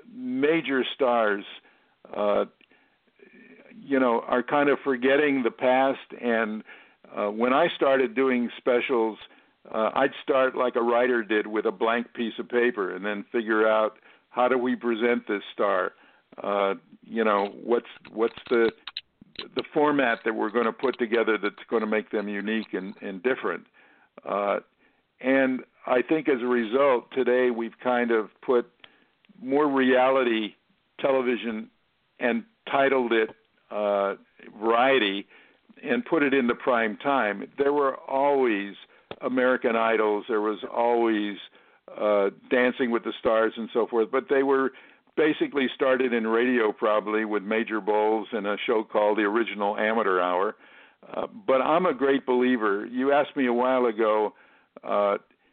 major stars, uh, you know, are kind of forgetting the past. And uh, when I started doing specials, uh, I'd start like a writer did with a blank piece of paper and then figure out how do we present this star. Uh, you know, what's what's the the format that we're going to put together that's going to make them unique and, and different. Uh, and I think as a result, today we've kind of put more reality television and titled it uh, Variety and put it into prime time. There were always American Idols. There was always uh, Dancing with the Stars and so forth, but they were basically started in radio probably with Major Bowles and a show called The Original Amateur Hour. Uh, but I'm a great believer. You asked me a while ago, uh,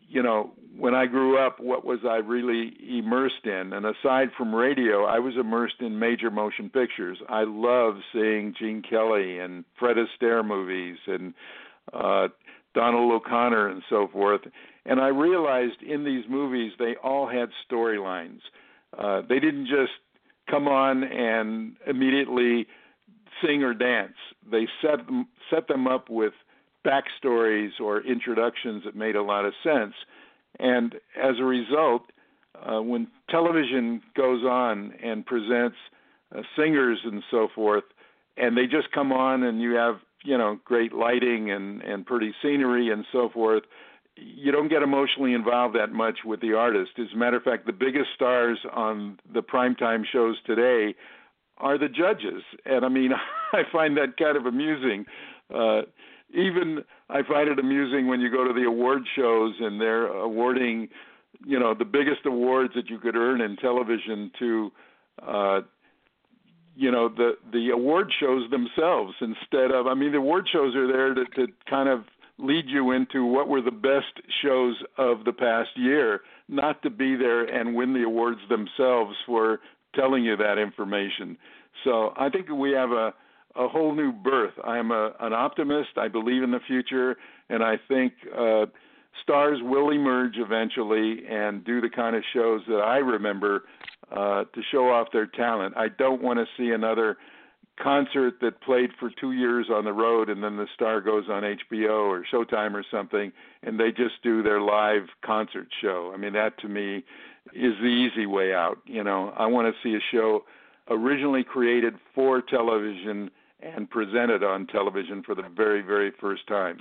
you know, when I grew up, what was I really immersed in? And aside from radio, I was immersed in major motion pictures. I love seeing Gene Kelly and Fred Astaire movies and uh, Donald O'Connor and so forth. And I realized in these movies they all had storylines. Uh, they didn't just come on and immediately sing or dance. They set them, set them up with backstories or introductions that made a lot of sense. And as a result, uh, when television goes on and presents uh, singers and so forth, and they just come on and you have, you know, great lighting and, and pretty scenery and so forth, you don't get emotionally involved that much with the artist. As a matter of fact, the biggest stars on the primetime shows today are the judges. And I mean, I find that kind of amusing. Uh, even I find it amusing when you go to the award shows and they're awarding, you know, the biggest awards that you could earn in television to, uh, you know, the, the award shows themselves instead of, I mean, the award shows are there to, to kind of lead you into what were the best shows of the past year, not to be there and win the awards themselves for telling you that information. So I think we have a, a whole new birth. I'm a, an optimist. I believe in the future, and I think uh, stars will emerge eventually and do the kind of shows that I remember uh, to show off their talent. I don't want to see another concert that played for two years on the road and then the star goes on H B O or Showtime or something and they just do their live concert show. I mean, that to me is the easy way out. You know, I want to see a show originally created for television and presented on television for the very, very first time.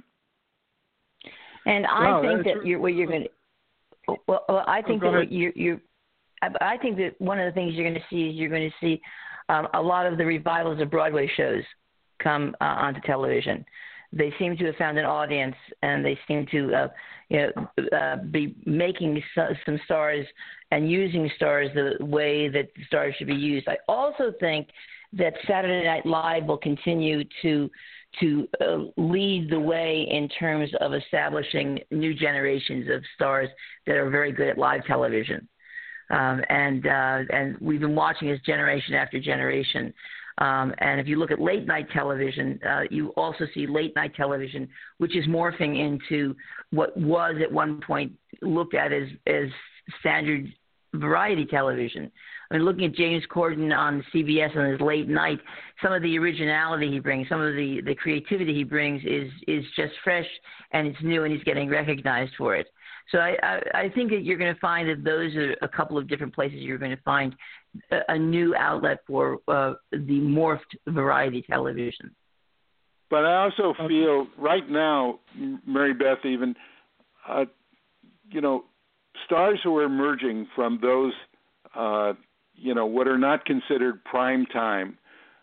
And I wow, think that really you're, what you're going to, well, well, I think oh, that what you you, I think that one of the things you're going to see is you're going to see Um, a lot of the revivals of Broadway shows come uh, onto television. They seem to have found an audience, and they seem to, uh, you know, uh, be making so, some stars and using stars the way that stars should be used. I also think that Saturday Night Live will continue to to uh, lead the way in terms of establishing new generations of stars that are very good at live television. Um, and uh, and we've been watching this generation after generation. Um, and if you look at late night television, uh, you also see late night television, which is morphing into what was at one point looked at as, as standard variety television. I mean, looking at James Corden on C B S on his late night, some of the originality he brings, some of the, the creativity he brings is is just fresh and it's new, and he's getting recognized for it. So I, I, I think that you're going to find that those are a couple of different places you're going to find a, a new outlet for uh, the morphed variety television. But I also feel right now, Mary Beth, even, uh, you know, stars who are emerging from those, uh, you know, what are not considered prime time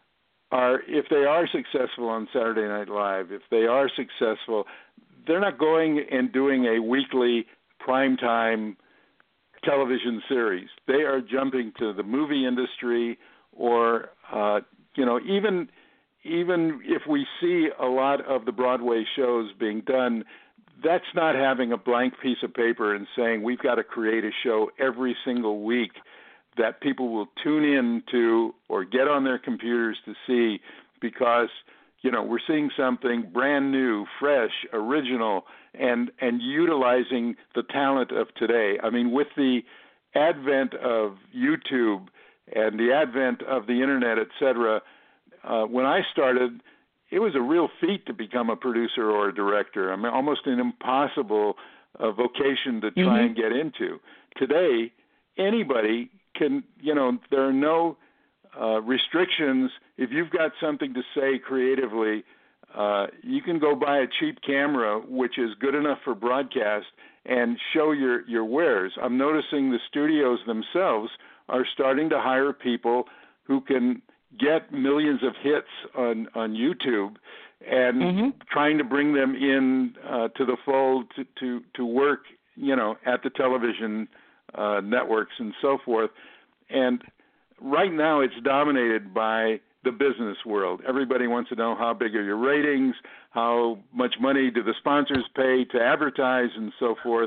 are, if they are successful on Saturday Night Live, if they are successful, they're not going and doing a weekly primetime television series. They are jumping to the movie industry, or uh, you know, even even if we see a lot of the Broadway shows being done, that's not having a blank piece of paper and saying we've got to create a show every single week that people will tune in to or get on their computers to see, because you know, we're seeing something brand new, fresh, original, and and utilizing the talent of today. I mean, with the advent of YouTube and the advent of the Internet, et cetera, uh, when I started, it was a real feat to become a producer or a director. I mean, almost an impossible uh, vocation to try mm-hmm. and get into. Today, anybody can, you know, there are no Uh, restrictions. If you've got something to say creatively, uh, you can go buy a cheap camera, which is good enough for broadcast, and show your, your wares. I'm noticing the studios themselves are starting to hire people who can get millions of hits on, on YouTube and mm-hmm. trying to bring them in uh, to the fold to, to, to work, you know, at the television uh, networks and so forth. And right now, it's dominated by the business world. Everybody wants to know how big are your ratings, how much money do the sponsors pay to advertise, and so forth.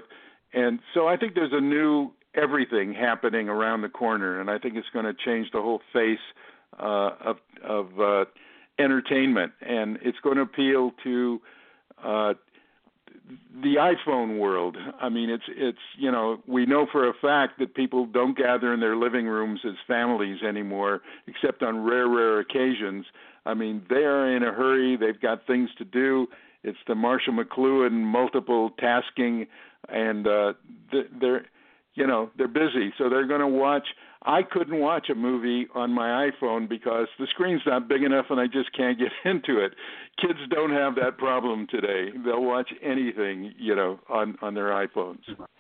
and so I think there's a new everything happening around the corner, and I think it's going to change the whole face uh, of of uh, entertainment, and it's going to appeal to uh, the iPhone world. I mean, it's it's you know, we know for a fact that people don't gather in their living rooms as families anymore, except on rare, rare occasions. I mean, they are in a hurry. They've got things to do. It's the Marshall McLuhan multiple tasking, and uh, they're, you know, they're busy. So they're going to watch. I couldn't watch a movie on my iPhone because the screen's not big enough and I just can't get into it. Kids don't have that problem today. They'll watch anything, you know, on, on their iPhones.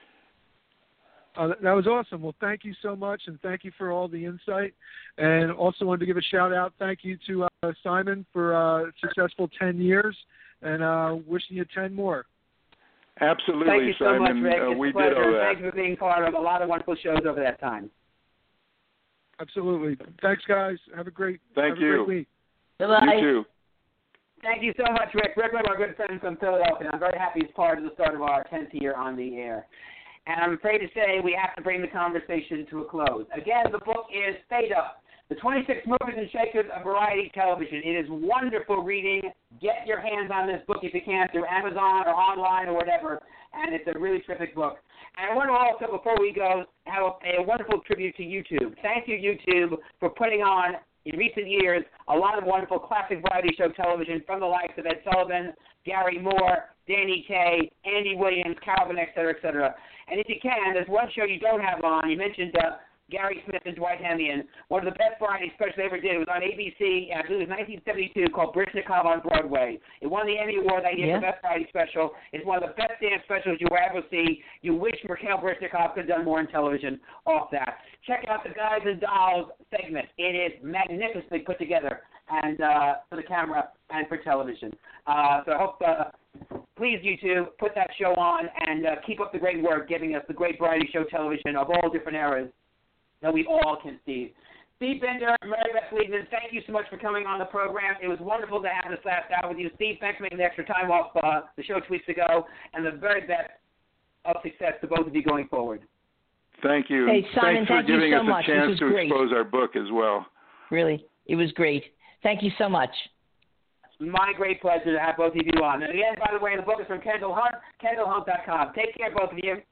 Uh, that was awesome. Well, thank you so much, and thank you for all the insight. And also wanted to give a shout-out, thank you to uh, Simon for a uh, successful ten years, and uh, wishing you ten more. Absolutely, Thank you so Simon. much, Rick. Uh, it's we a pleasure. did all that. Thanks for being part of a lot of wonderful shows over that time. Absolutely. Thanks, guys. Have a great, Thank have you. a great week. Bye-bye. You too. Thank you so much, Rick. Rick, our good friend from Philadelphia. I'm very happy he's part of the start of our tenth year on the air. And I'm afraid to say we have to bring the conversation to a close. Again, the book is Fade Up, the twenty-six Movers and Shakers of Variety Television. It is wonderful reading. Get your hands on this book if you can through Amazon or online or whatever. And it's a really terrific book. And I want to also, before we go, have a, a wonderful tribute to YouTube. Thank you, YouTube, for putting on, in recent years, a lot of wonderful classic variety show television from the likes of Ed Sullivan, Gary Moore, Danny Kaye, Andy Williams, Calvin, et cetera, et cetera. And if you can, there's one show you don't have on. You mentioned uh, Gary Smith and Dwight Hemian. One of the best variety specials they ever did. It was on A B C, I believe it was nineteen seventy-two, called Brishnikov on Broadway. It won the Emmy Award that year Yeah. for Best Variety Special. It's one of the best dance specials you will ever see. You wish Mikhail Brishnikov could have done more in television off that. Check out the Guys and Dolls segment. It is magnificently put together, and uh, for the camera and for television. Uh, so I hope, uh, please, YouTube, put that show on and uh, keep up the great work, giving us the great variety show television of all different eras that we all can see. Steve Bender, Mary Beth Liebman, thank you so much for coming on the program. It was wonderful to have this last hour with you. Steve, thanks for making the extra time off uh, the show two weeks ago, and the very best of success to both of you going forward. Thank you. Hey, Simon, Thanks for thank you giving so us much. a This chance was to great. expose our book as well. Really, it was great. Thank you so much. My great pleasure to have both of you on. And again, by the way, the book is from Kendall Hunt, kendall hunt dot com. Take care, both of you.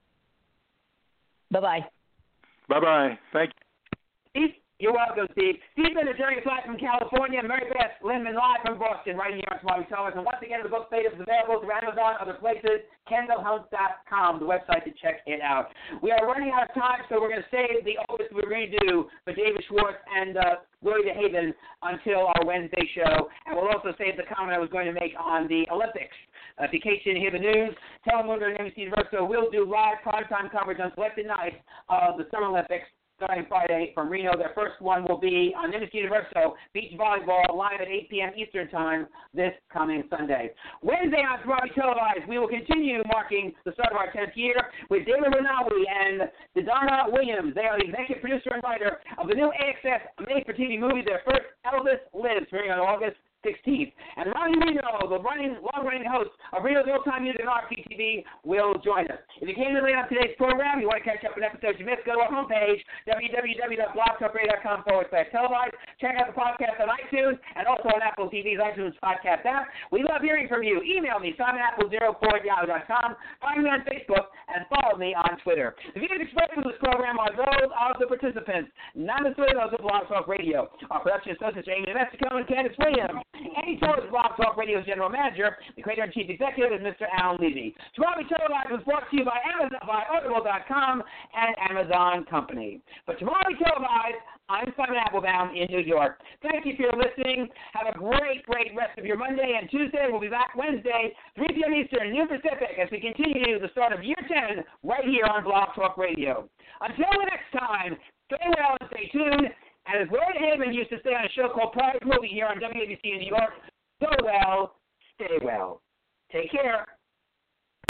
Bye-bye. Bye-bye. Thank you. Steve, you're welcome, Steve. Steve Bender, joining us live from California. Mary Beth Lindman live from Boston, right here on Tomorrow Television. And once again, the book Fade Up is available through Amazon, other places, kendall hunt dot com, the website to check it out. We are running out of time, so we're going to save the opus we're going to do for David Schwartz and uh, Willie DeHaven until our Wednesday show. And we'll also save the comment I was going to make on the Olympics. Uh, in case you didn't hear the news, Telemundo and N B C Universal will do live primetime coverage on selected nights of the Summer Olympics starting Friday from Reno. Their first one will be on N B C Universal, beach volleyball, live at eight p.m. Eastern Time this coming Sunday. Wednesday on Tomorrow Televised, we will continue marking the start of our tenth year with David Rinaldi and Donna Williams. They are the executive producer and writer of the new A X S made-for-T V movie, their first Elvis Lives, premiering on August sixteenth. And Ronnie Reno, the running, long-running host of Reno's Old-Time Music and R P T V, will join us. If you came in late on today's program, you want to catch up on episodes you missed, go to our homepage, w w w dot blog talk radio dot com forward slash televised. Check out the podcast on iTunes and also on Apple T V's iTunes podcast app. We love hearing from you. Email me, simon apple zero four at yahoo dot com. Find me on Facebook and follow me on Twitter. The views expressed in this program are those of the participants, not necessarily those of Blog Talk Radio. Our production associates are Amy Mexico and Candace Williams. Any Television Blog Talk Radio's general manager, the creator and chief executive, is Mister Alan Levy. Tomorrow Televised was brought to you by Amazon, by audible dot com and Amazon Company. But Tomorrow Televised, I'm Simon Applebaum in New York. Thank you for listening. Have a great, great rest of your Monday and Tuesday. We'll be back Wednesday, three p.m. Eastern, noon Pacific, as we continue the start of year ten right here on Blog Talk Radio. Until the next time, stay well and stay tuned. And as Lloyd Heyman used to say on a show called Private Movie here on W A B C in New York, go well, stay well. Take care.